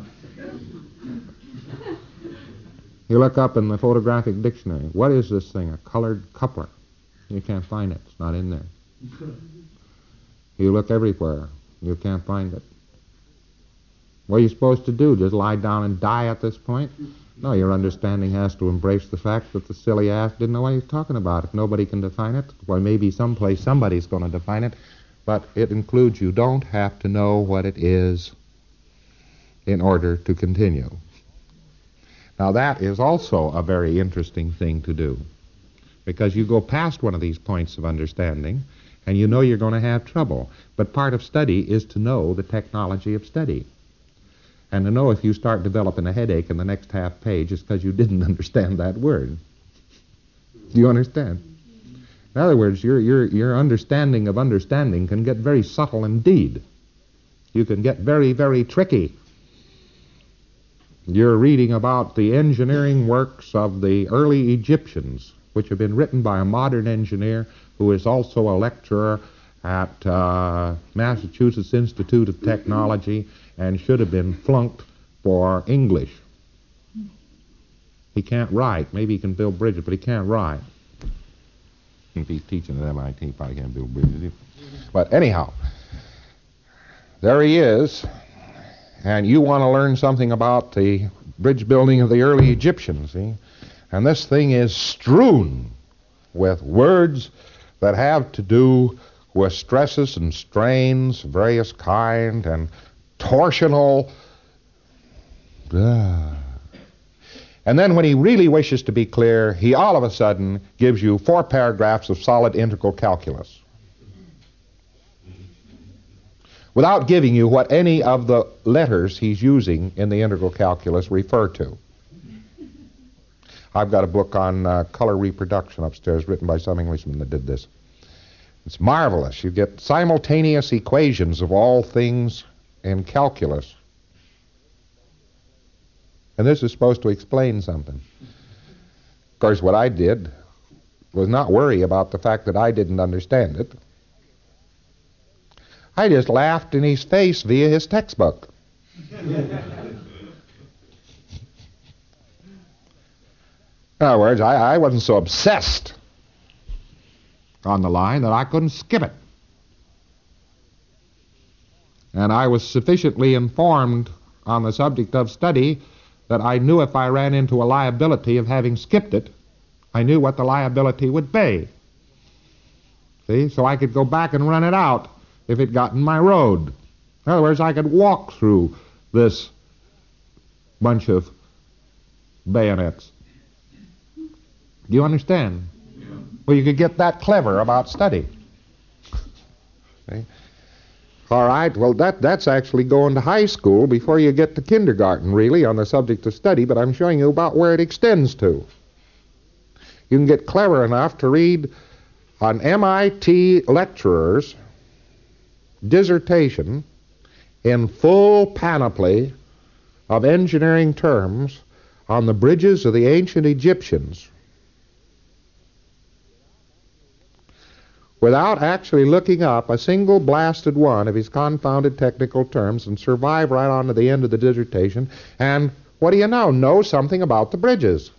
You look up in the photographic dictionary, what is this thing, a colored coupler? You can't find it. It's not in there. You look everywhere. You can't find it. What are you supposed to do? Just lie down and die at this point? No, your understanding has to embrace the fact that the silly ass didn't know what he was talking about. If nobody can define it, well, maybe someplace somebody's going to define it, but it includes you don't have to know what it is in order to continue. Now, that is also a very interesting thing to do, because you go past one of these points of understanding, and you know you're going to have trouble. But part of study is to know the technology of study. And to know if you start developing a headache in the next half page, it's because you didn't understand that word. Do you understand? In other words, your understanding of understanding can get very subtle indeed. You can get very, very tricky. You're reading about the engineering works of the early Egyptians, which have been written by a modern engineer who is also a lecturer at Massachusetts Institute of Technology and should have been flunked for English. He can't write. Maybe he can build bridges, but he can't write. If he's teaching at MIT, he probably can't build bridges. But anyhow, there he is, and you want to learn something about the bridge building of the early Egyptians, see? And this thing is strewn with words that have to do with stresses and strains of various kind and torsional. And then when he really wishes to be clear, he all of a sudden gives you 4 paragraphs of solid integral calculus without giving you what any of the letters he's using in the integral calculus refer to. I've got a book on color reproduction upstairs written by some Englishman that did this. It's marvelous. You get simultaneous equations of all things in calculus. And this is supposed to explain something. Of course, what I did was not worry about the fact that I didn't understand it. I just laughed in his face via his textbook. In other words, I wasn't so obsessed on the line that I couldn't skip it. And I was sufficiently informed on the subject of study that I knew if I ran into a liability of having skipped it, I knew what the liability would be. See? So I could go back and run it out if it got in my road. In other words, I could walk through this bunch of bayonets. Do you understand? Yeah. Well, you could get that clever about study. See? All right, well, that's actually going to high school before you get to kindergarten, really, on the subject of study, but I'm showing you about where it extends to. You can get clever enough to read an MIT lecturer's dissertation in full panoply of engineering terms on the bridges of the ancient Egyptians without actually looking up a single blasted one of his confounded technical terms and survive right on to the end of the dissertation, and what do you know something about the bridges.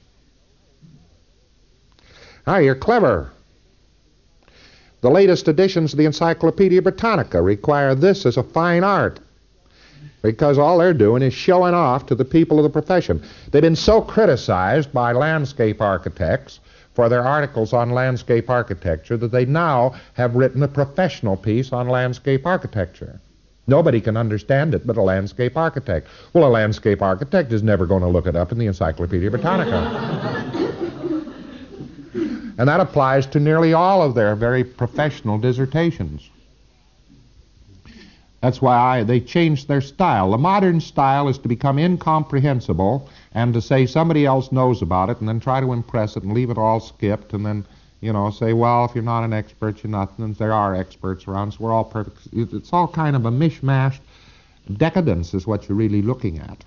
Now, you're clever. The latest editions of the Encyclopedia Britannica require this as a fine art, because all they're doing is showing off to the people of the profession. They've been so criticized by landscape architects for their articles on landscape architecture that they now have written a professional piece on landscape architecture. Nobody can understand it but a landscape architect. Well, a landscape architect is never going to look it up in the Encyclopedia Britannica. And that applies to nearly all of their very professional dissertations. That's why they changed their style. The modern style is to become incomprehensible and to say somebody else knows about it and then try to impress it and leave it all skipped and then, say, well, if you're not an expert, you're nothing. And there are experts around, so we're all perfect. It's all kind of a mishmash. Decadence is what you're really looking at.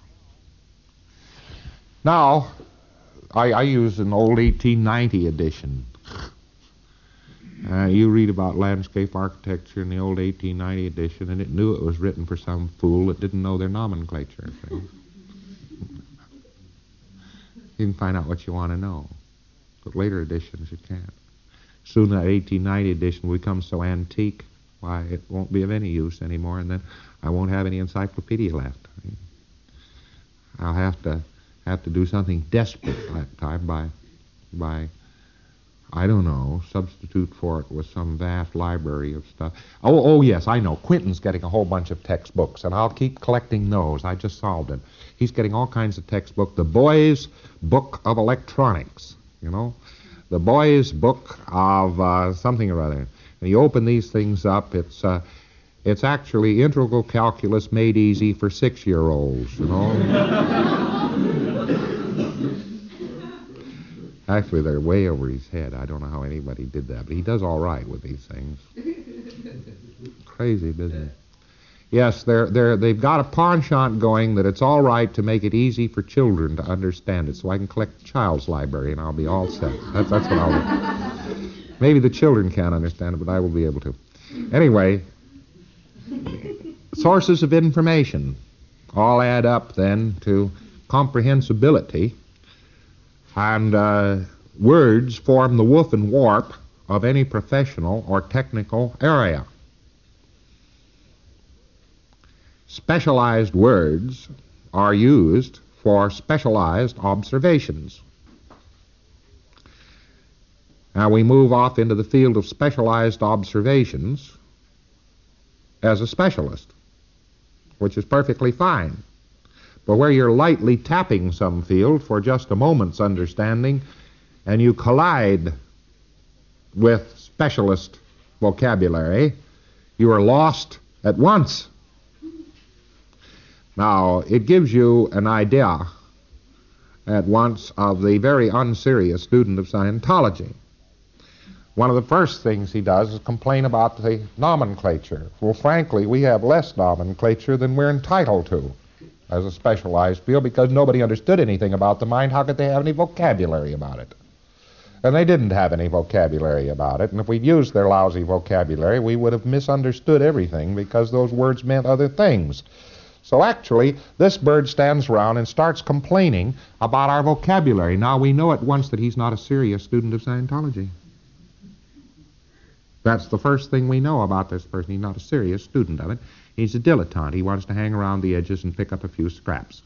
Now, I use an old 1890 edition. You read about landscape architecture in the old 1890 edition, and it knew it was written for some fool that didn't know their nomenclature. See? You can find out what you want to know, but later editions you can't. Soon that 1890 edition will become so antique, why, it won't be of any use anymore, and then I won't have any encyclopedia left. I'll have to do something desperate that time by I don't know, substitute for it with some vast library of stuff. Oh, yes, I know. Quinton's getting a whole bunch of textbooks, and I'll keep collecting those. I just solved it. He's getting all kinds of textbooks. The Boys' Book of Electronics, The Boys' Book of something or other. And you open these things up, it's actually integral calculus made easy for 6-year-olds, Actually, they're way over his head. I don't know how anybody did that, but he does all right with these things. Crazy business. Yes, they've got a penchant going that it's all right to make it easy for children to understand it, so I can collect the child's library and I'll be all set. That's what I'll do. Maybe the children can't understand it, but I will be able to. Anyway, sources of information all add up then to comprehensibility. And words form the woof and warp of any professional or technical area. Specialized words are used for specialized observations. Now we move off into the field of specialized observations as a specialist, which is perfectly fine. But where you're lightly tapping some field for just a moment's understanding and you collide with specialist vocabulary, you are lost at once. Now, it gives you an idea at once of the very unserious student of Scientology. One of the first things he does is complain about the nomenclature. Well, frankly, we have less nomenclature than we're entitled to as a specialized field, because nobody understood anything about the mind. How could they have any vocabulary about it? And they didn't have any vocabulary about it, and if we'd used their lousy vocabulary, we would have misunderstood everything, because those words meant other things. So actually, this bird stands around and starts complaining about our vocabulary. Now we know at once that he's not a serious student of Scientology. That's the first thing we know about this person. He's not a serious student of it. He's a dilettante. He wants to hang around the edges and pick up a few scraps.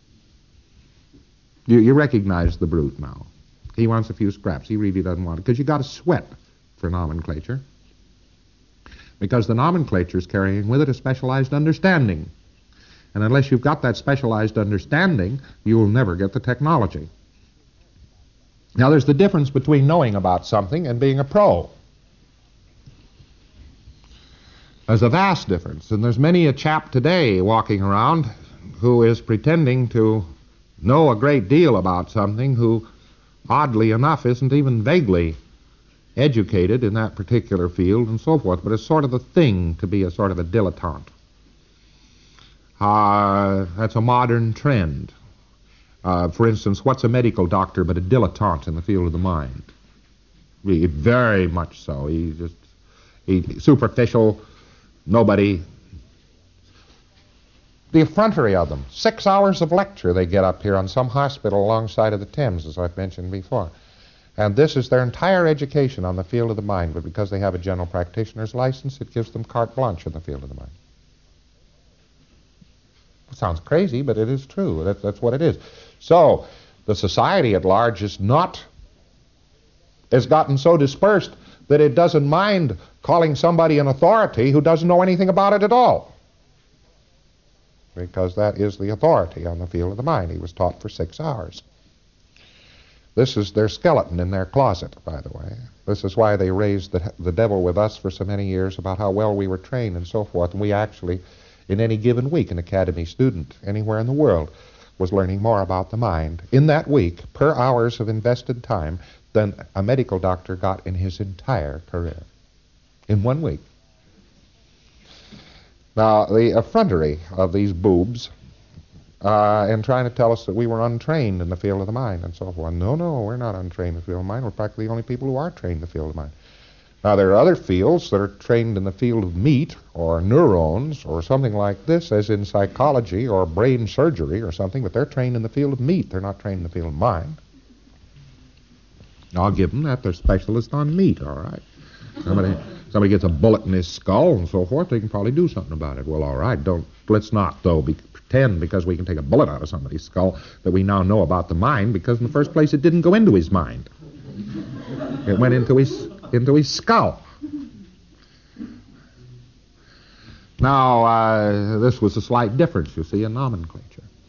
You recognize the brute now. He wants a few scraps. He really doesn't want it, because you got to sweat for nomenclature, because the nomenclature is carrying with it a specialized understanding. And unless you've got that specialized understanding, you will never get the technology. Now, there's the difference between knowing about something and being a pro. There's a vast difference, and there's many a chap today walking around who is pretending to know a great deal about something who, oddly enough, isn't even vaguely educated in that particular field and so forth, but it's sort of a thing to be a sort of a dilettante. That's a modern trend. For instance, what's a medical doctor but a dilettante in the field of the mind? Very much so. He's superficial. Nobody. The effrontery of them. 6 hours of lecture they get up here on some hospital alongside of the Thames, as I've mentioned before. And this is their entire education on the field of the mind, but because they have a general practitioner's license, it gives them carte blanche in the field of the mind. It sounds crazy, but it is true. That's what it is. So, the society at large has gotten so dispersed that it doesn't mind calling somebody an authority who doesn't know anything about it at all. because that is the authority on the field of the mind. He was taught for 6 hours. This is their skeleton in their closet, by the way. This is why they raised the devil with us for so many years about how well we were trained and so forth. And we actually, in any given week, an academy student anywhere in the world was learning more about the mind in that week, per hours of invested time, than a medical doctor got in his entire career. In 1 week. Now, the effrontery of these boobs in trying to tell us that we were untrained in the field of the mind and so forth. No, we're not untrained in the field of the mind. We're practically the only people who are trained in the field of the mind. Now, there are other fields that are trained in the field of meat or neurons or something like this, as in psychology or brain surgery or something, but they're trained in the field of meat. They're not trained in the field of mind. I'll give them that. They're specialists on meat, all right. Somebody gets a bullet in his skull and so forth, they can probably do something about it. Well, all right, let's not, though, pretend because we can take a bullet out of somebody's skull that we now know about the mind, because in the first place it didn't go into his mind. It went into his skull. Now, this was a slight difference, you see, in nomenclature.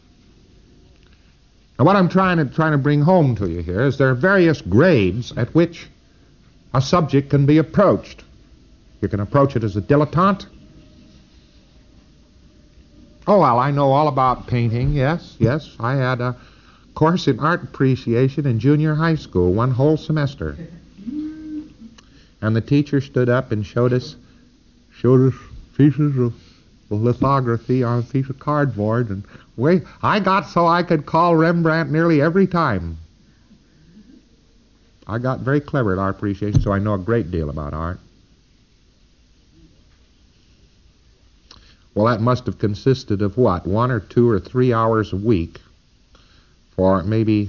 Now, what I'm trying to bring home to you here is there are various grades at which a subject can be approached. You can approach it as a dilettante. Oh, well, I know all about painting, yes. I had a course in art appreciation in junior high school, 1 whole semester. And the teacher stood up and showed us pieces of lithography on a piece of cardboard. And I got so I could call Rembrandt nearly every time. I got very clever at art appreciation, so I know a great deal about art. Well, that must have consisted of what? 1 or 2 or 3 hours a week for maybe,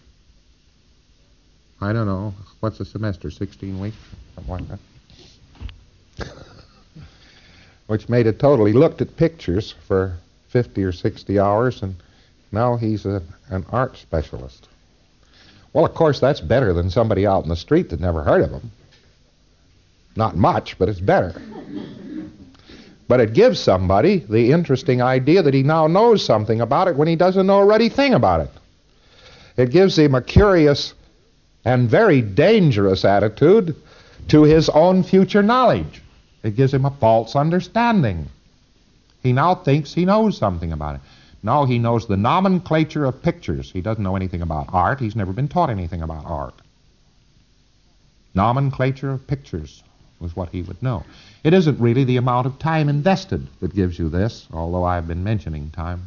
I don't know, what's a semester, 16 weeks? Something like that. Which made it total. He looked at pictures for 50 or 60 hours, and now he's an art specialist. Well, of course, that's better than somebody out in the street that never heard of him. Not much, but it's better. But it gives somebody the interesting idea that he now knows something about it when he doesn't know a ruddy thing about it. It gives him a curious and very dangerous attitude to his own future knowledge. It gives him a false understanding. He now thinks he knows something about it. No, he knows the nomenclature of pictures. He doesn't know anything about art. He's never been taught anything about art. Nomenclature of pictures was what he would know. It isn't really the amount of time invested that gives you this, although I've been mentioning time.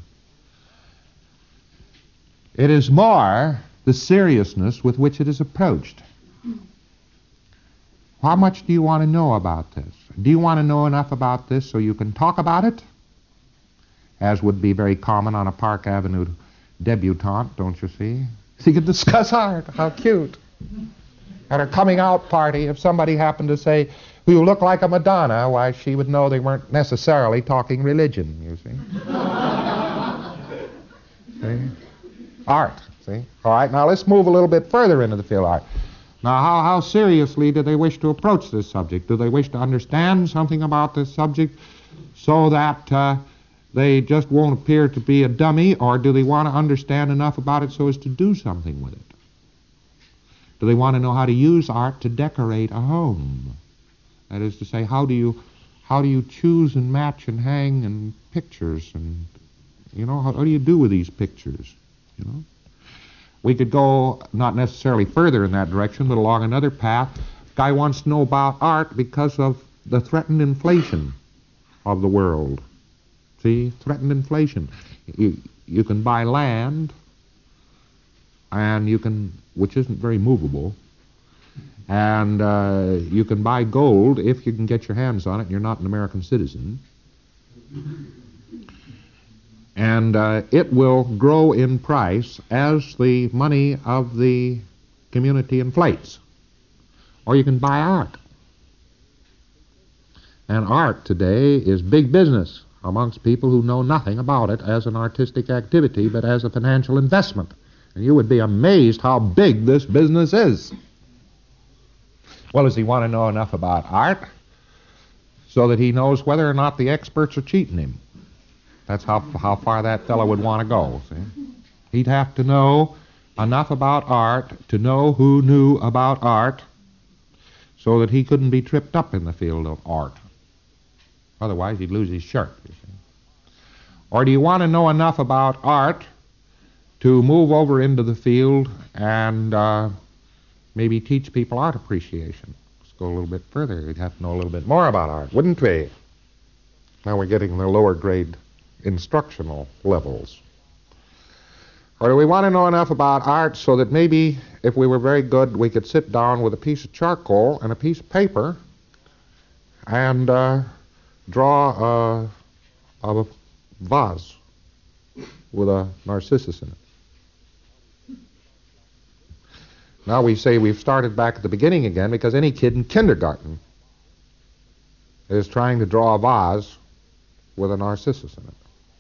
It is more the seriousness with which it is approached. How much do you want to know about this? Do you want to know enough about this so you can talk about it? As would be very common on a Park Avenue debutante, don't you see? So you can discuss art. How cute. At a coming out party, if somebody happened to say, "You look like a Madonna," why, she would know they weren't necessarily talking religion, you see. See? Art, see? All right, now let's move a little bit further into the field of art. Now, how seriously do they wish to approach this subject? Do they wish to understand something about this subject so that they just won't appear to be a dummy, or do they want to understand enough about it so as to do something with it? Do they want to know how to use art to decorate a home? That is to say, how do you choose and match and hang and pictures, and how do you do with these pictures? We could go not necessarily further in that direction, but along another path. Guy wants to know about art because of the threatened inflation of the world. See, threatened inflation. You can buy land, and which isn't very movable, and you can buy gold if you can get your hands on it and you're not an American citizen. And it will grow in price as the money of the community inflates. Or you can buy art. And art today is big business amongst people who know nothing about it as an artistic activity, but as a financial investment. And you would be amazed how big this business is. Well, does he want to know enough about art so that he knows whether or not the experts are cheating him? That's how far that fellow would want to go, see? He'd have to know enough about art to know who knew about art so that he couldn't be tripped up in the field of art. Otherwise, he'd lose his shirt, you see. Or do you want to know enough about art to move over into the field and maybe teach people art appreciation? Let's go a little bit further. We'd have to know a little bit more about art, wouldn't we? Now we're getting the lower grade instructional levels. Or do we want to know enough about art so that maybe if we were very good, we could sit down with a piece of charcoal and a piece of paper and draw a vase with a narcissus in it? Now we say we've started back at the beginning again because any kid in kindergarten is trying to draw a vase with a narcissus in it.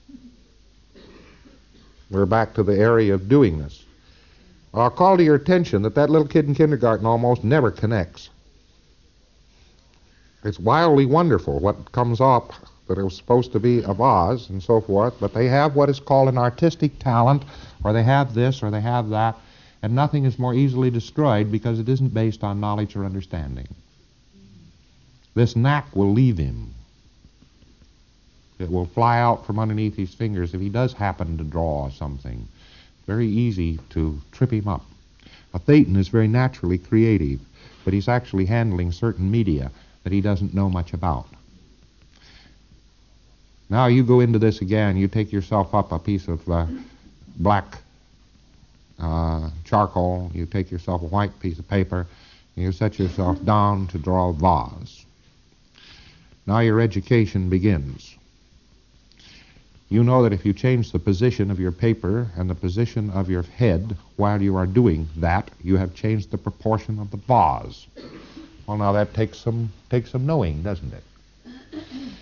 We're back to the area of doing this. I'll call to your attention that that little kid in kindergarten almost never connects. It's wildly wonderful what comes up that it was supposed to be a vase and so forth, but they have what is called an artistic talent, or they have this or they have that, and nothing is more easily destroyed because it isn't based on knowledge or understanding. This knack will leave him. It will fly out from underneath his fingers if he does happen to draw something. Very easy to trip him up. A Thetan is very naturally creative, but he's actually handling certain media that he doesn't know much about. Now you go into this again. You take yourself up a piece of black charcoal. You take yourself a white piece of paper, and you set yourself down to draw a vase. Now your education begins. You know that if you change the position of your paper and the position of your head while you are doing that, you have changed the proportion of the vase. Well, now that takes some knowing, doesn't it?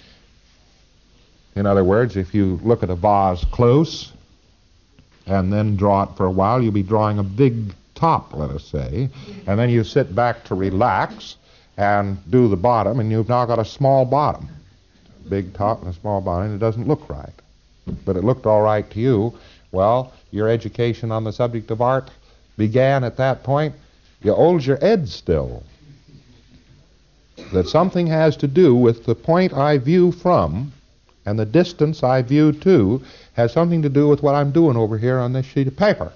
In other words, if you look at a vase close and then draw it for a while, you'll be drawing a big top, let us say, and then you sit back to relax and do the bottom, and you've now got a small bottom. Big top and a small bottom, and it doesn't look right. But it looked all right to you. Well, your education on the subject of art began at that point. You hold your head still. That something has to do with the point I view from and the distance I view to has something to do with what I'm doing over here on this sheet of paper.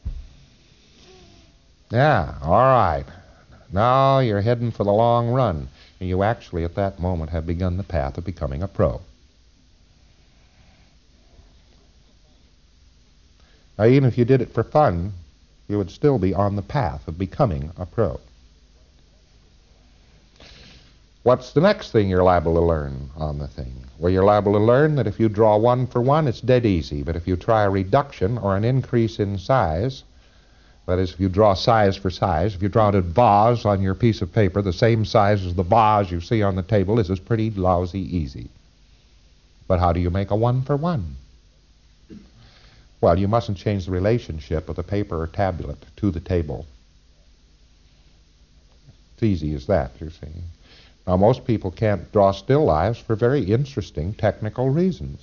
Yeah, all right. Now you're heading for the long run, and you actually at that moment have begun the path of becoming a pro. Now, even if you did it for fun, you would still be on the path of becoming a pro. What's the next thing you're liable to learn on the thing? Well, you're liable to learn that if you draw one for one, it's dead easy. But if you try a reduction or an increase in size, that is, if you draw size for size, if you draw a vase on your piece of paper, the same size as the vase you see on the table, this is pretty lousy easy. But how do you make a one for one? Well, you mustn't change the relationship of the paper or tablet to the table. It's easy as that, you see. Now, most people can't draw still lifes for very interesting technical reasons.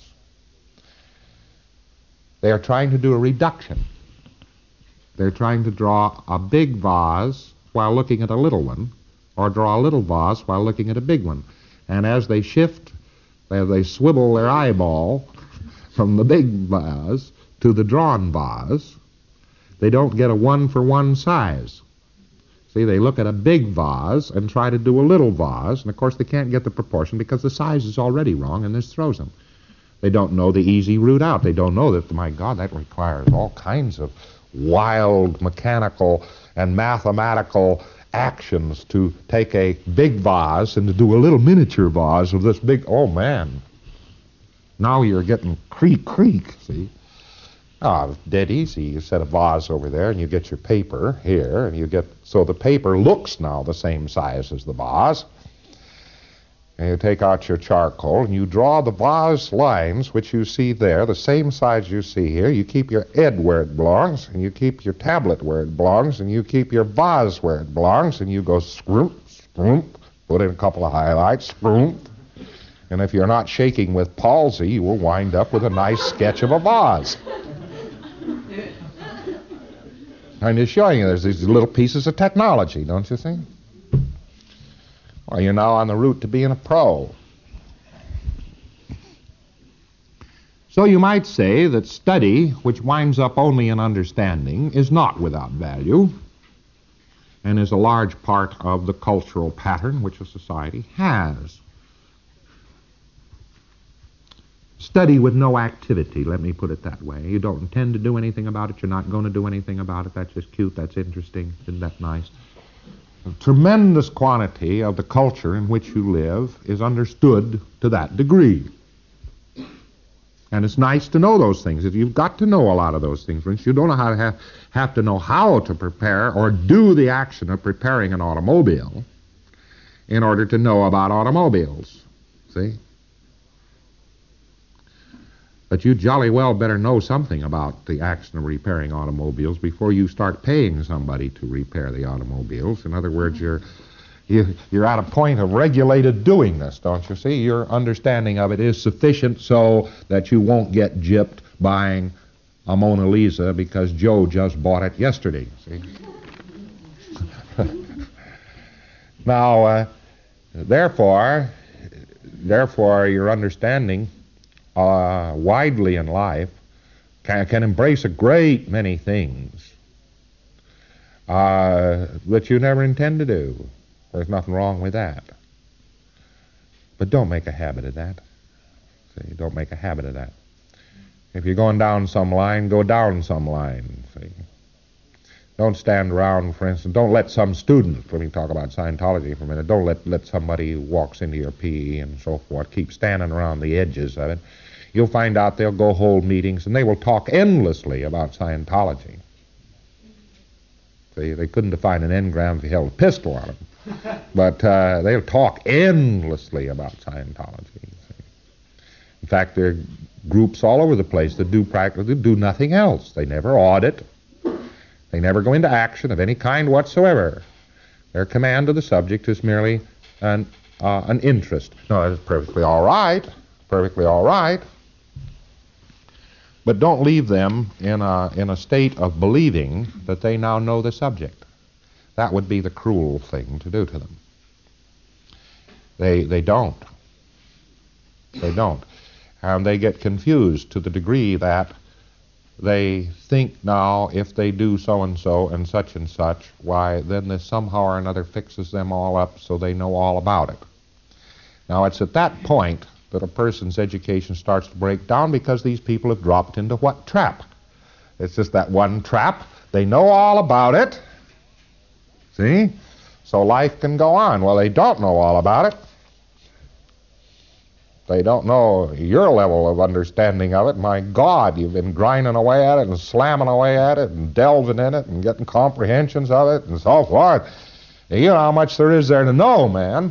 They are trying to do a reduction. They're trying to draw a big vase while looking at a little one, or draw a little vase while looking at a big one. And as they shift, they swivel their eyeball from the big vase to the drawn vase, they don't get a one-for-one size. See, they look at a big vase and try to do a little vase, and of course they can't get the proportion because the size is already wrong, and this throws them. They don't know the easy route out. They don't know that, my God, that requires all kinds of wild mechanical and mathematical actions to take a big vase and to do a little miniature vase of this big, oh man. Now you're getting creak, see? Ah, dead easy. You set a vase over there and you get your paper here, and you get, so the paper looks now the same size as the vase. And you take out your charcoal and you draw the vase lines which you see there, the same size you see here. You keep your head where it belongs, and you keep your tablet where it belongs, and you keep your vase where it belongs, and you go scroop, scroop, put in a couple of highlights, scroop, And if you're not shaking with palsy, you will wind up with a nice sketch of a vase. I'm just showing you there's these little pieces of technology, don't you think? Well, you're now on the route to being a pro. So you might say that study, which winds up only in understanding, is not without value and is a large part of the cultural pattern which a society has. Study with no activity, let me put it that way. You don't intend to do anything about it. You're not going to do anything about it. That's just cute. That's interesting. Isn't that nice? A tremendous quantity of the culture in which you live is understood to that degree. And it's nice to know those things. If you've got to know a lot of those things, for instance, you don't know how to have to know how to prepare or do the action of preparing an automobile in order to know about automobiles. See? But you jolly well better know something about the action of repairing automobiles before you start paying somebody to repair the automobiles. In other words, you're at a point of regulated doing this, don't you see? Your understanding of it is sufficient so that you won't get gypped buying a Mona Lisa because Joe just bought it yesterday, see? Now, therefore, your understanding widely in life can embrace a great many things that you never intend to do. There's nothing wrong with that. But don't make a habit of that. See, don't make a habit of that. If you're going down some line, go down some line. See. Don't stand around, for instance, don't let some student, let me talk about Scientology for a minute, don't let somebody who walks into your PE and so forth keep standing around the edges of it. You'll find out they'll go hold meetings and they will talk endlessly about Scientology. See, they couldn't define an engram if you held a pistol on them. But they'll talk endlessly about Scientology. See. In fact, there are groups all over the place that do nothing else. They never audit. They never go into action of any kind whatsoever. Their command of the subject is merely an interest. No, that's perfectly all right. Perfectly all right. But don't leave them in a state of believing that they now know the subject. That would be the cruel thing to do to them. They don't. They don't. And they get confused to the degree that they think now if they do so-and-so and such, why, then this somehow or another fixes them all up so they know all about it. Now, it's at that point that a person's education starts to break down because these people have dropped into what trap? It's just that one trap. They know all about it. See? So life can go on. Well, they don't know all about it. They don't know your level of understanding of it. My God, you've been grinding away at it and slamming away at it and delving in it and getting comprehensions of it and so forth. You know how much there is there to know, man.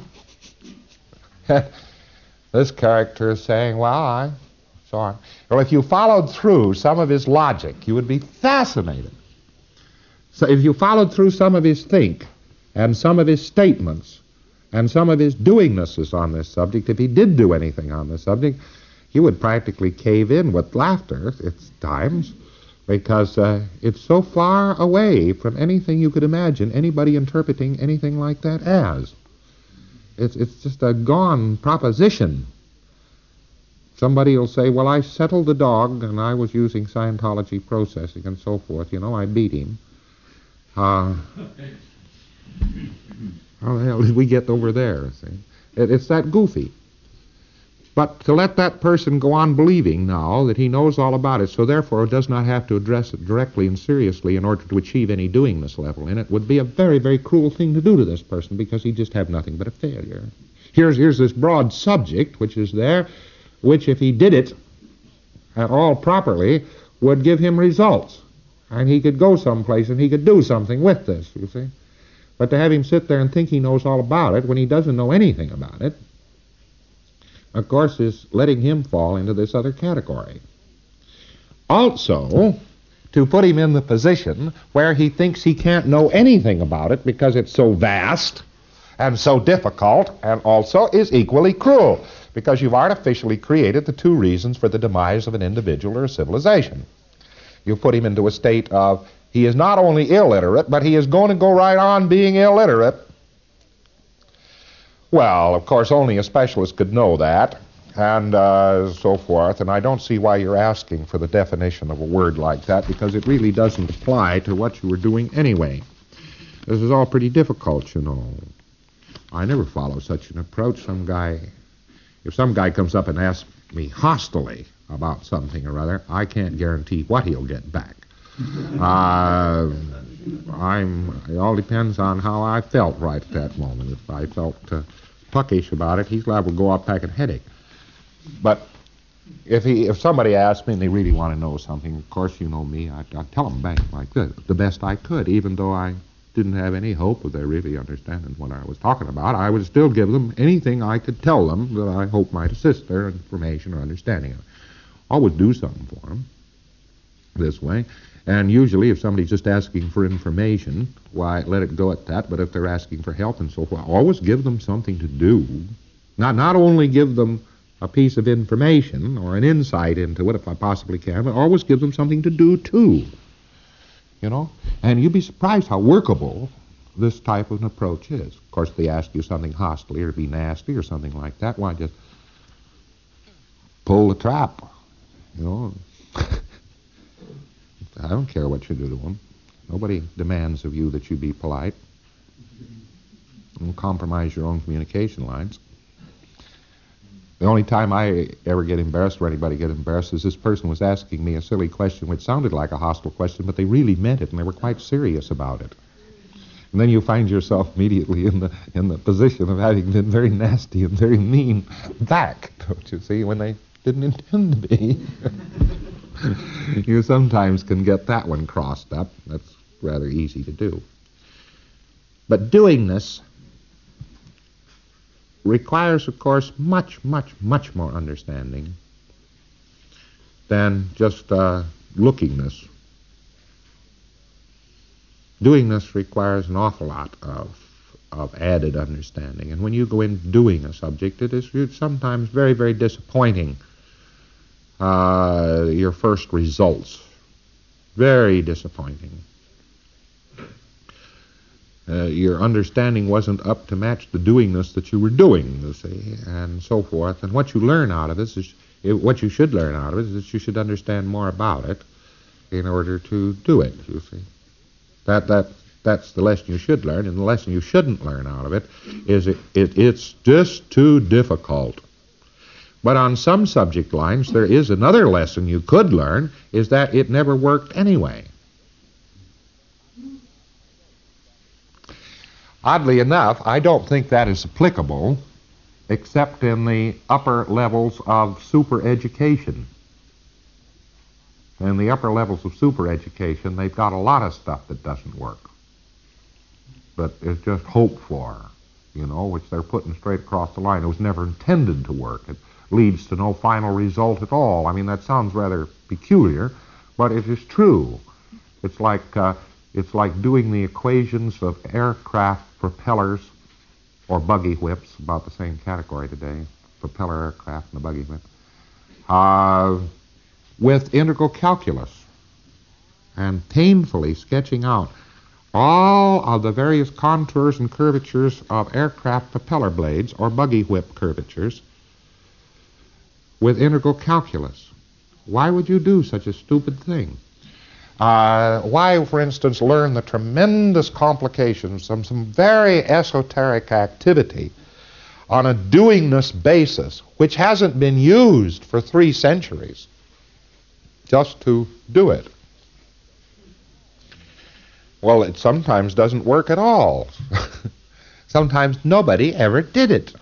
This character is saying, well, if you followed through some of his logic, you would be fascinated. So if you followed through some of his think and some of his statements and some of his doingnesses on this subject, if he did do anything on this subject, you would practically cave in with laughter at times because it's so far away from anything you could imagine anybody interpreting anything like that as. It's just a gone proposition. Somebody will say, well, I settled the dog and I was using Scientology processing and so forth. You know, I beat him. How the hell did we get over there? See? It's that goofy. But to let that person go on believing now that he knows all about it, so therefore does not have to address it directly and seriously in order to achieve any doingness level in it, would be a very, very cruel thing to do to this person because he'd just have nothing but a failure. Here's this broad subject which is there, which if he did it at all properly would give him results. And he could go someplace and he could do something with this, you see. But to have him sit there and think he knows all about it when he doesn't know anything about it, of course, is letting him fall into this other category. Also, to put him in the position where he thinks he can't know anything about it because it's so vast and so difficult, and also is equally cruel. because you've artificially created the two reasons for the demise of an individual or a civilization. You put him into a state of, he is not only illiterate, but he is going to go right on being illiterate. Well, of course, only a specialist could know that, and so forth, and I don't see why you're asking for the definition of a word like that, because it really doesn't apply to what you were doing anyway. This is all pretty difficult, you know. I never follow such an approach. If some guy comes up and asks me hostilely about something or other, I can't guarantee what he'll get back. It all depends on how I felt right at that moment. If I felt puckish about it, he's liable to go out packing a headache. But if somebody asks me and they really want to know something, of course, you know me, I'd tell them back like this, the best I could, even though I didn't have any hope of their really understanding what I was talking about. I would still give them anything I could tell them that I hope might assist their information or understanding of it. Always do something for them this way. And usually if somebody's just asking for information, why, let it go at that. But if they're asking for help and so forth, always give them something to do. Not only give them a piece of information or an insight into it if I possibly can, but always give them something to do too. You know? And you'd be surprised how workable this type of an approach is. Of course, if they ask you something hostile or be nasty or something like that, why, just pull the trap. You know? I don't care what you do to them. Nobody demands of you that you be polite. Don't compromise your own communication lines. The only time I ever get embarrassed or anybody get embarrassed is this person was asking me a silly question which sounded like a hostile question, but they really meant it and they were quite serious about it. And then you find yourself immediately in the position of having been very nasty and very mean back, don't you see, when they didn't intend to be. You sometimes can get that one crossed up. That's rather easy to do. But doing this requires, of course, much, much, much more understanding than just looking this. Doing this requires an awful lot of added understanding. And when you go in doing a subject, it is sometimes very, very disappointing. Your first results. Very disappointing. Your understanding wasn't up to match the doingness that you were doing, you see, and so forth. And what you learn out of this is, what you should learn out of it is that you should understand more about it in order to do it, you see. That's the lesson you should learn, and the lesson you shouldn't learn out of it is it's just too difficult. But on some subject lines, there is another lesson you could learn, is that it never worked anyway. Oddly enough, I don't think that is applicable except in the upper levels of super education. In the upper levels of super education, they've got a lot of stuff that doesn't work, but is just hoped for, you know, which they're putting straight across the line. It was never intended to work. It leads to no final result at all. I mean, that sounds rather peculiar, but it is true. It's like doing the equations of aircraft propellers or buggy whips, about the same category today, propeller aircraft and the buggy whip, with integral calculus and painfully sketching out all of the various contours and curvatures of aircraft propeller blades or buggy whip curvatures with integral calculus. Why would you do such a stupid thing? Why, for instance, learn the tremendous complications of some very esoteric activity on a doingness basis which hasn't been used for 3 centuries just to do it? Well, it sometimes doesn't work at all. Sometimes nobody ever did it.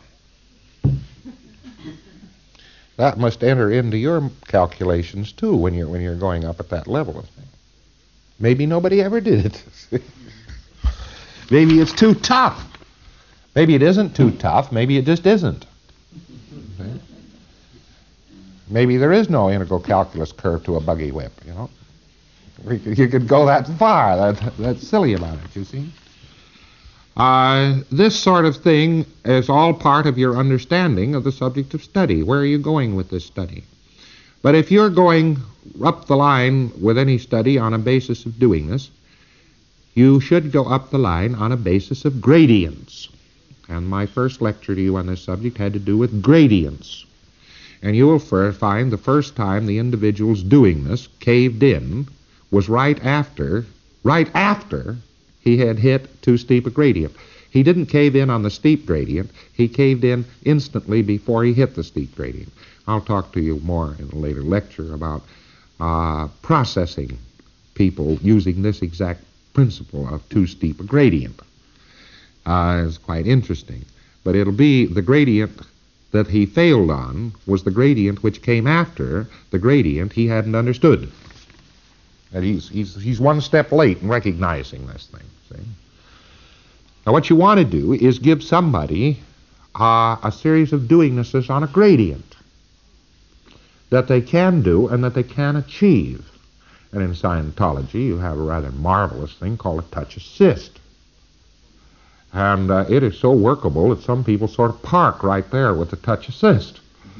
That must enter into your calculations too when you're going up at that level of things. Maybe nobody ever did it. Maybe it's too tough. Maybe it isn't too tough. Maybe it just isn't. Okay? Maybe there is no integral calculus curve to a buggy whip, you know. You could go that far. That's silly about it, you see. This sort of thing is all part of your understanding of the subject of study. Where are you going with this study? But if you're going up the line with any study on a basis of doing this, you should go up the line on a basis of gradients. And my first lecture to you on this subject had to do with gradients. And you will find the first time the individuals doing this caved in was right after he had hit too steep a gradient. He didn't cave in on the steep gradient. He caved in instantly before he hit the steep gradient. I'll talk to you more in a later lecture about processing people using this exact principle of too steep a gradient. It's quite interesting. But it'll be the gradient that he failed on was the gradient which came after the gradient he hadn't understood. And he's one step late in recognizing this thing. See? Now what you want to do is give somebody a series of doingnesses on a gradient that they can do and that they can achieve. And in Scientology you have a rather marvelous thing called a touch assist. And it is so workable that some people sort of park right there with the touch assist.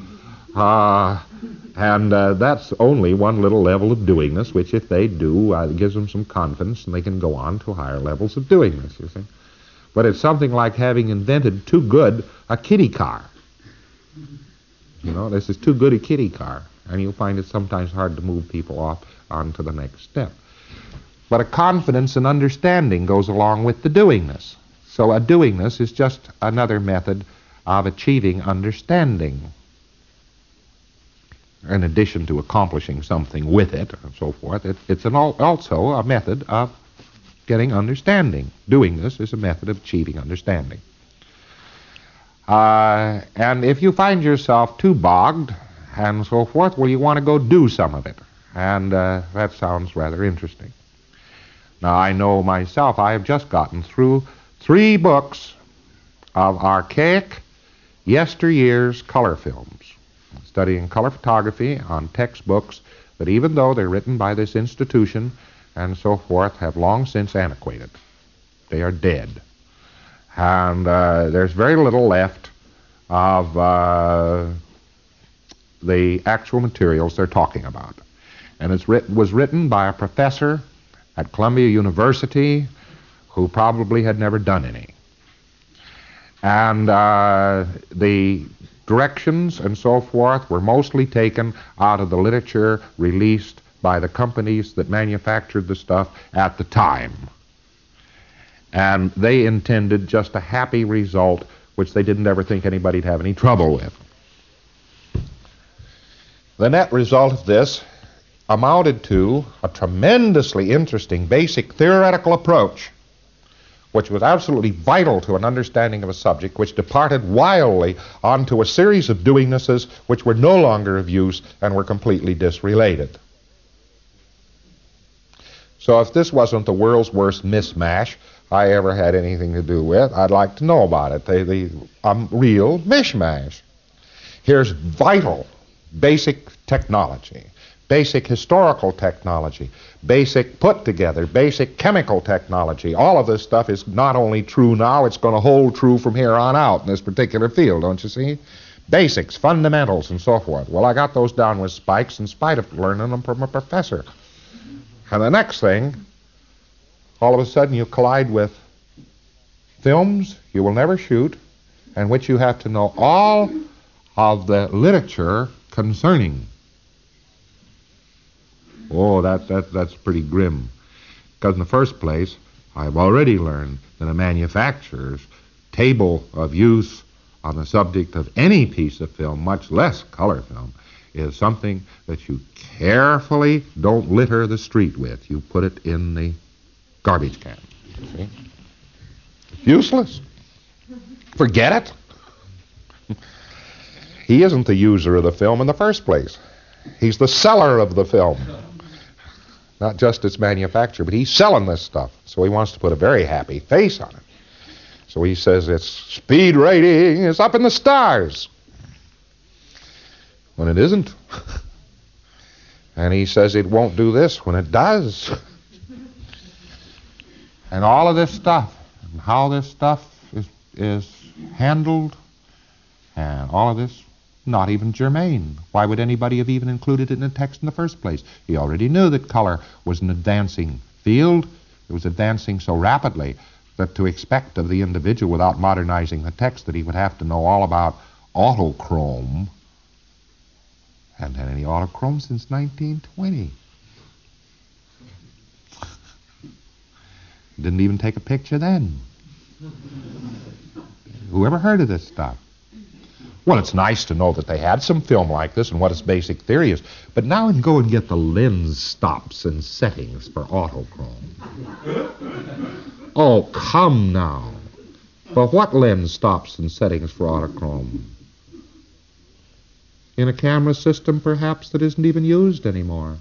And that's only one little level of doingness, which if they do, it gives them some confidence and they can go on to higher levels of doingness, you see. But it's something like having invented too good a kiddie car. You know, this is too good a kiddie car. And you'll find it sometimes hard to move people off on to the next step. But a confidence and understanding goes along with the doingness. So a doingness is just another method of achieving understanding, in addition to accomplishing something with it and so forth. It's also a method of getting understanding. Doingness is a method of achieving understanding. And if you find yourself too bogged and so forth, well, you want to go do some of it. And that sounds rather interesting. Now, I know myself, I have just gotten through 3 books of archaic yesteryear's color films, studying color photography on textbooks that, even though they're written by this institution and so forth, have long since antiquated. They are dead. And there's very little left of the actual materials they're talking about. And it was written by a professor at Columbia University who probably had never done any. And the directions and so forth were mostly taken out of the literature released by the companies that manufactured the stuff at the time. And they intended just a happy result, which they didn't ever think anybody'd have any trouble with. The net result of this amounted to a tremendously interesting basic theoretical approach, which was absolutely vital to an understanding of a subject, which departed wildly onto a series of doingnesses which were no longer of use and were completely disrelated. So if this wasn't the world's worst mishmash I ever had anything to do with, I'd like to know about it. The real mishmash. Here's vital, basic technology, basic historical technology, basic put-together, basic chemical technology. All of this stuff is not only true now, it's going to hold true from here on out in this particular field, don't you see? Basics, fundamentals, and so forth. Well, I got those down with spikes in spite of learning them from a professor. And the next thing, all of a sudden you collide with films you will never shoot, and which you have to know all of the literature concerning. Oh, that's pretty grim. Because in the first place, I've already learned that a manufacturer's table of use on the subject of any piece of film, much less color film, is something that you carefully don't litter the street with. You put it in the garbage can. See? It's useless. Forget it. He isn't the user of the film in the first place. He's the seller of the film. Not just its manufacturer, but he's selling this stuff. So he wants to put a very happy face on it. So he says its speed rating is up in the stars, when it isn't. And he says it won't do this when it does. And all of this stuff, and how this stuff is handled, and all of this, not even germane. Why would anybody have even included it in the text in the first place? He already knew that color was an advancing field. It was advancing so rapidly that to expect of the individual without modernizing the text that he would have to know all about autochrome. Hadn't had any autochrome since 1920. Didn't even take a picture then. Who ever heard of this stuff? Well, it's nice to know that they had some film like this and what its basic theory is, but now I can go and get the lens stops and settings for autochrome. Oh, come now. But what lens stops and settings for autochrome? In a camera system, perhaps, that isn't even used anymore.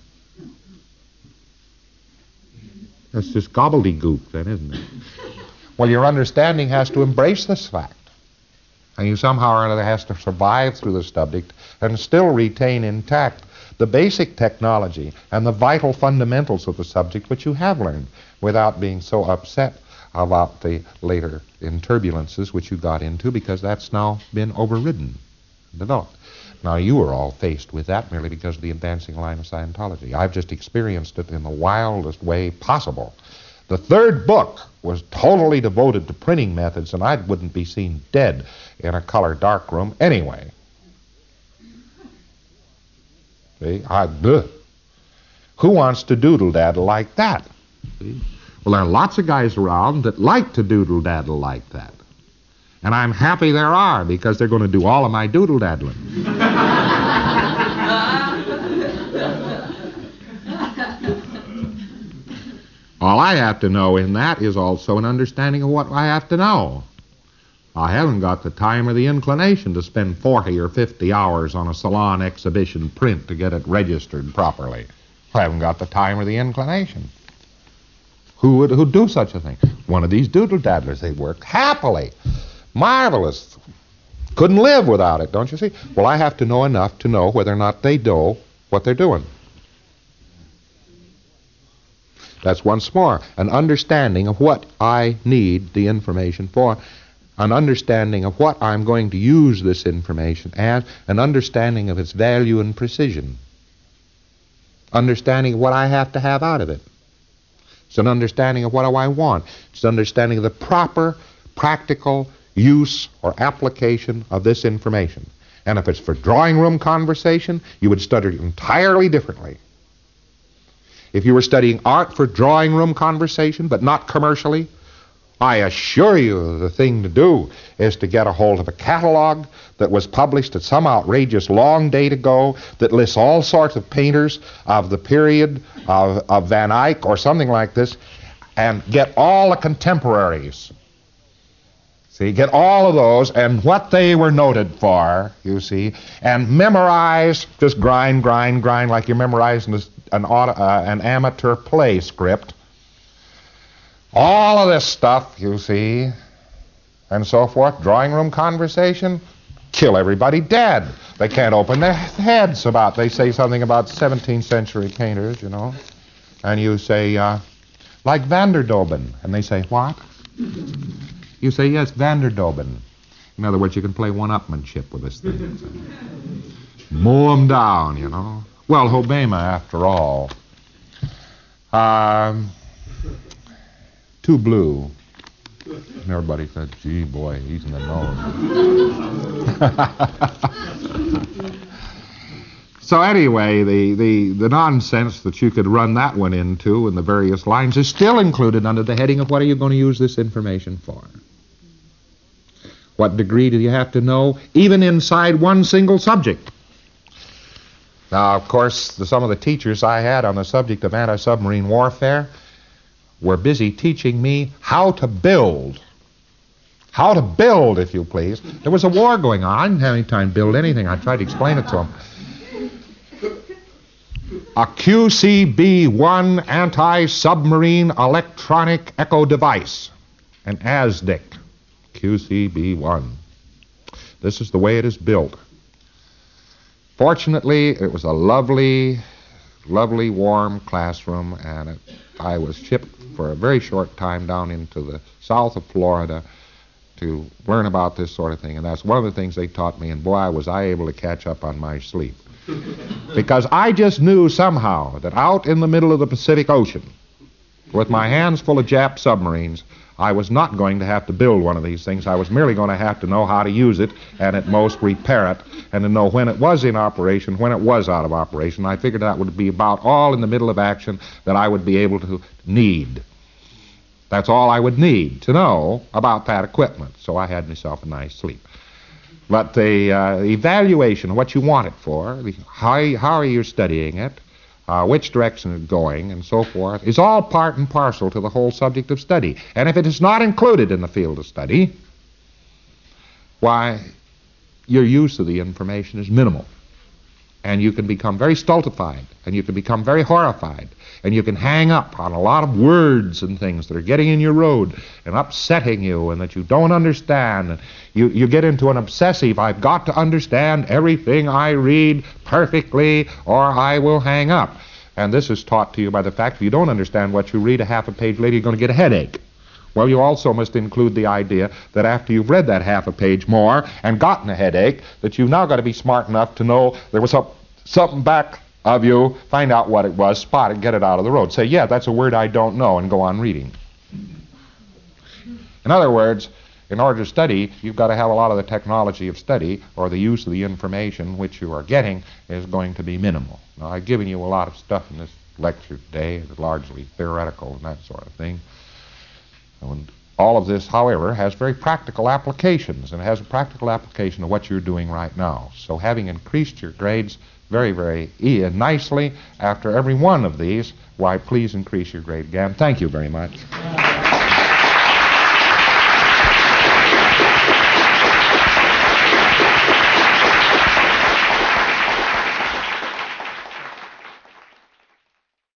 That's just gobbledygook, then, isn't it? Well, your understanding has to embrace this fact. And you somehow or another has to survive through the subject and still retain intact the basic technology and the vital fundamentals of the subject which you have learned without being so upset about the later turbulences which you got into, because that's now been overridden, developed. Now, you are all faced with that merely because of the advancing line of Scientology. I've just experienced it in the wildest way possible. The third book was totally devoted to printing methods, and I wouldn't be seen dead in a color darkroom anyway. See, who wants to doodle-daddle like that? See? Well, there are lots of guys around that like to doodle-daddle like that. And I'm happy there are, because they're going to do all of my doodle-daddling. All I have to know in that is also an understanding of what I have to know. I haven't got the time or the inclination to spend 40 or 50 hours on a salon exhibition print to get it registered properly. I haven't got the time or the inclination. Who'd do such a thing? One of these doodle-daddlers. They work happily. Marvelous. Couldn't live without it, don't you see? Well, I have to know enough to know whether or not they know what they're doing. That's once more an understanding of what I need the information for, an understanding of what I'm going to use this information as, an understanding of its value and precision, understanding of what I have to have out of it. It's an understanding of what do I want. It's an understanding of the proper, practical use or application of this information. And if it's for drawing room conversation, you would study it entirely differently. If you were studying art for drawing room conversation, but not commercially, I assure you the thing to do is to get a hold of a catalog that was published at some outrageous long date ago that lists all sorts of painters of the period of Van Eyck or something like this, and get all the contemporaries. See, get all of those and what they were noted for, you see, and memorize, just grind like you're memorizing an amateur play script. All of this stuff, you see, and so forth, drawing room conversation, kill everybody dead. They can't open their heads about, they say something about 17th century painters, you know, and you say, like Van der Doben, and they say, what? You say, yes, Van der Doben. In other words, you can play one-upmanship with this thing. Mow them down, you know. Well, Hobbema, after all. Too blue. And everybody said, gee, boy, he's in the nose. So anyway, the nonsense that you could run that one into in the various lines is still included under the heading of what are you going to use this information for? What degree do you have to know, even inside one single subject? Now, of course, some of the teachers I had on the subject of anti-submarine warfare were busy teaching me how to build. How to build, if you please. There was a war going on. I didn't have any time to build anything. I tried to explain it to them. A QCB-1 anti-submarine electronic echo device. An ASDIC. QCB-1. This is the way it is built. Fortunately, it was a lovely lovely, warm classroom, and I was shipped for a very short time down into the south of Florida to learn about this sort of thing, and that's one of the things they taught me, and boy, was I able to catch up on my sleep. Because I just knew somehow that out in the middle of the Pacific Ocean, with my hands full of Jap submarines, I was not going to have to build one of these things. I was merely going to have to know how to use it and at most repair it, and to know when it was in operation, when it was out of operation. I figured that would be about all in the middle of action that I would be able to need. That's all I would need to know about that equipment. So I had myself a nice sleep. But the evaluation of what you want it for, how are you studying it, which direction it's going, and so forth, is all part and parcel to the whole subject of study. And if it is not included in the field of study, why, your use of the information is minimal. And you can become very stultified, and you can become very horrified, and you can hang up on a lot of words and things that are getting in your road and upsetting you and that you don't understand. And you get into an obsessive, I've got to understand everything I read perfectly or I will hang up. And this is taught to you by the fact if you don't understand what you read a half a page later, you're going to get a headache. Well, you also must include the idea that after you've read that half a page more and gotten a headache, that you've now got to be smart enough to know there was something back of you, find out what it was, spot it, get it out of the road. Say, yeah, that's a word I don't know, and go on reading. In other words, in order to study, you've got to have a lot of the technology of study, or the use of the information which you are getting is going to be minimal. Now, I've given you a lot of stuff in this lecture today. It's largely theoretical and that sort of thing. And all of this, however, has very practical applications, and it has a practical application of what you're doing right now. So having increased your grades very, very nicely after every one of these, why, please increase your grade again. Thank you very much.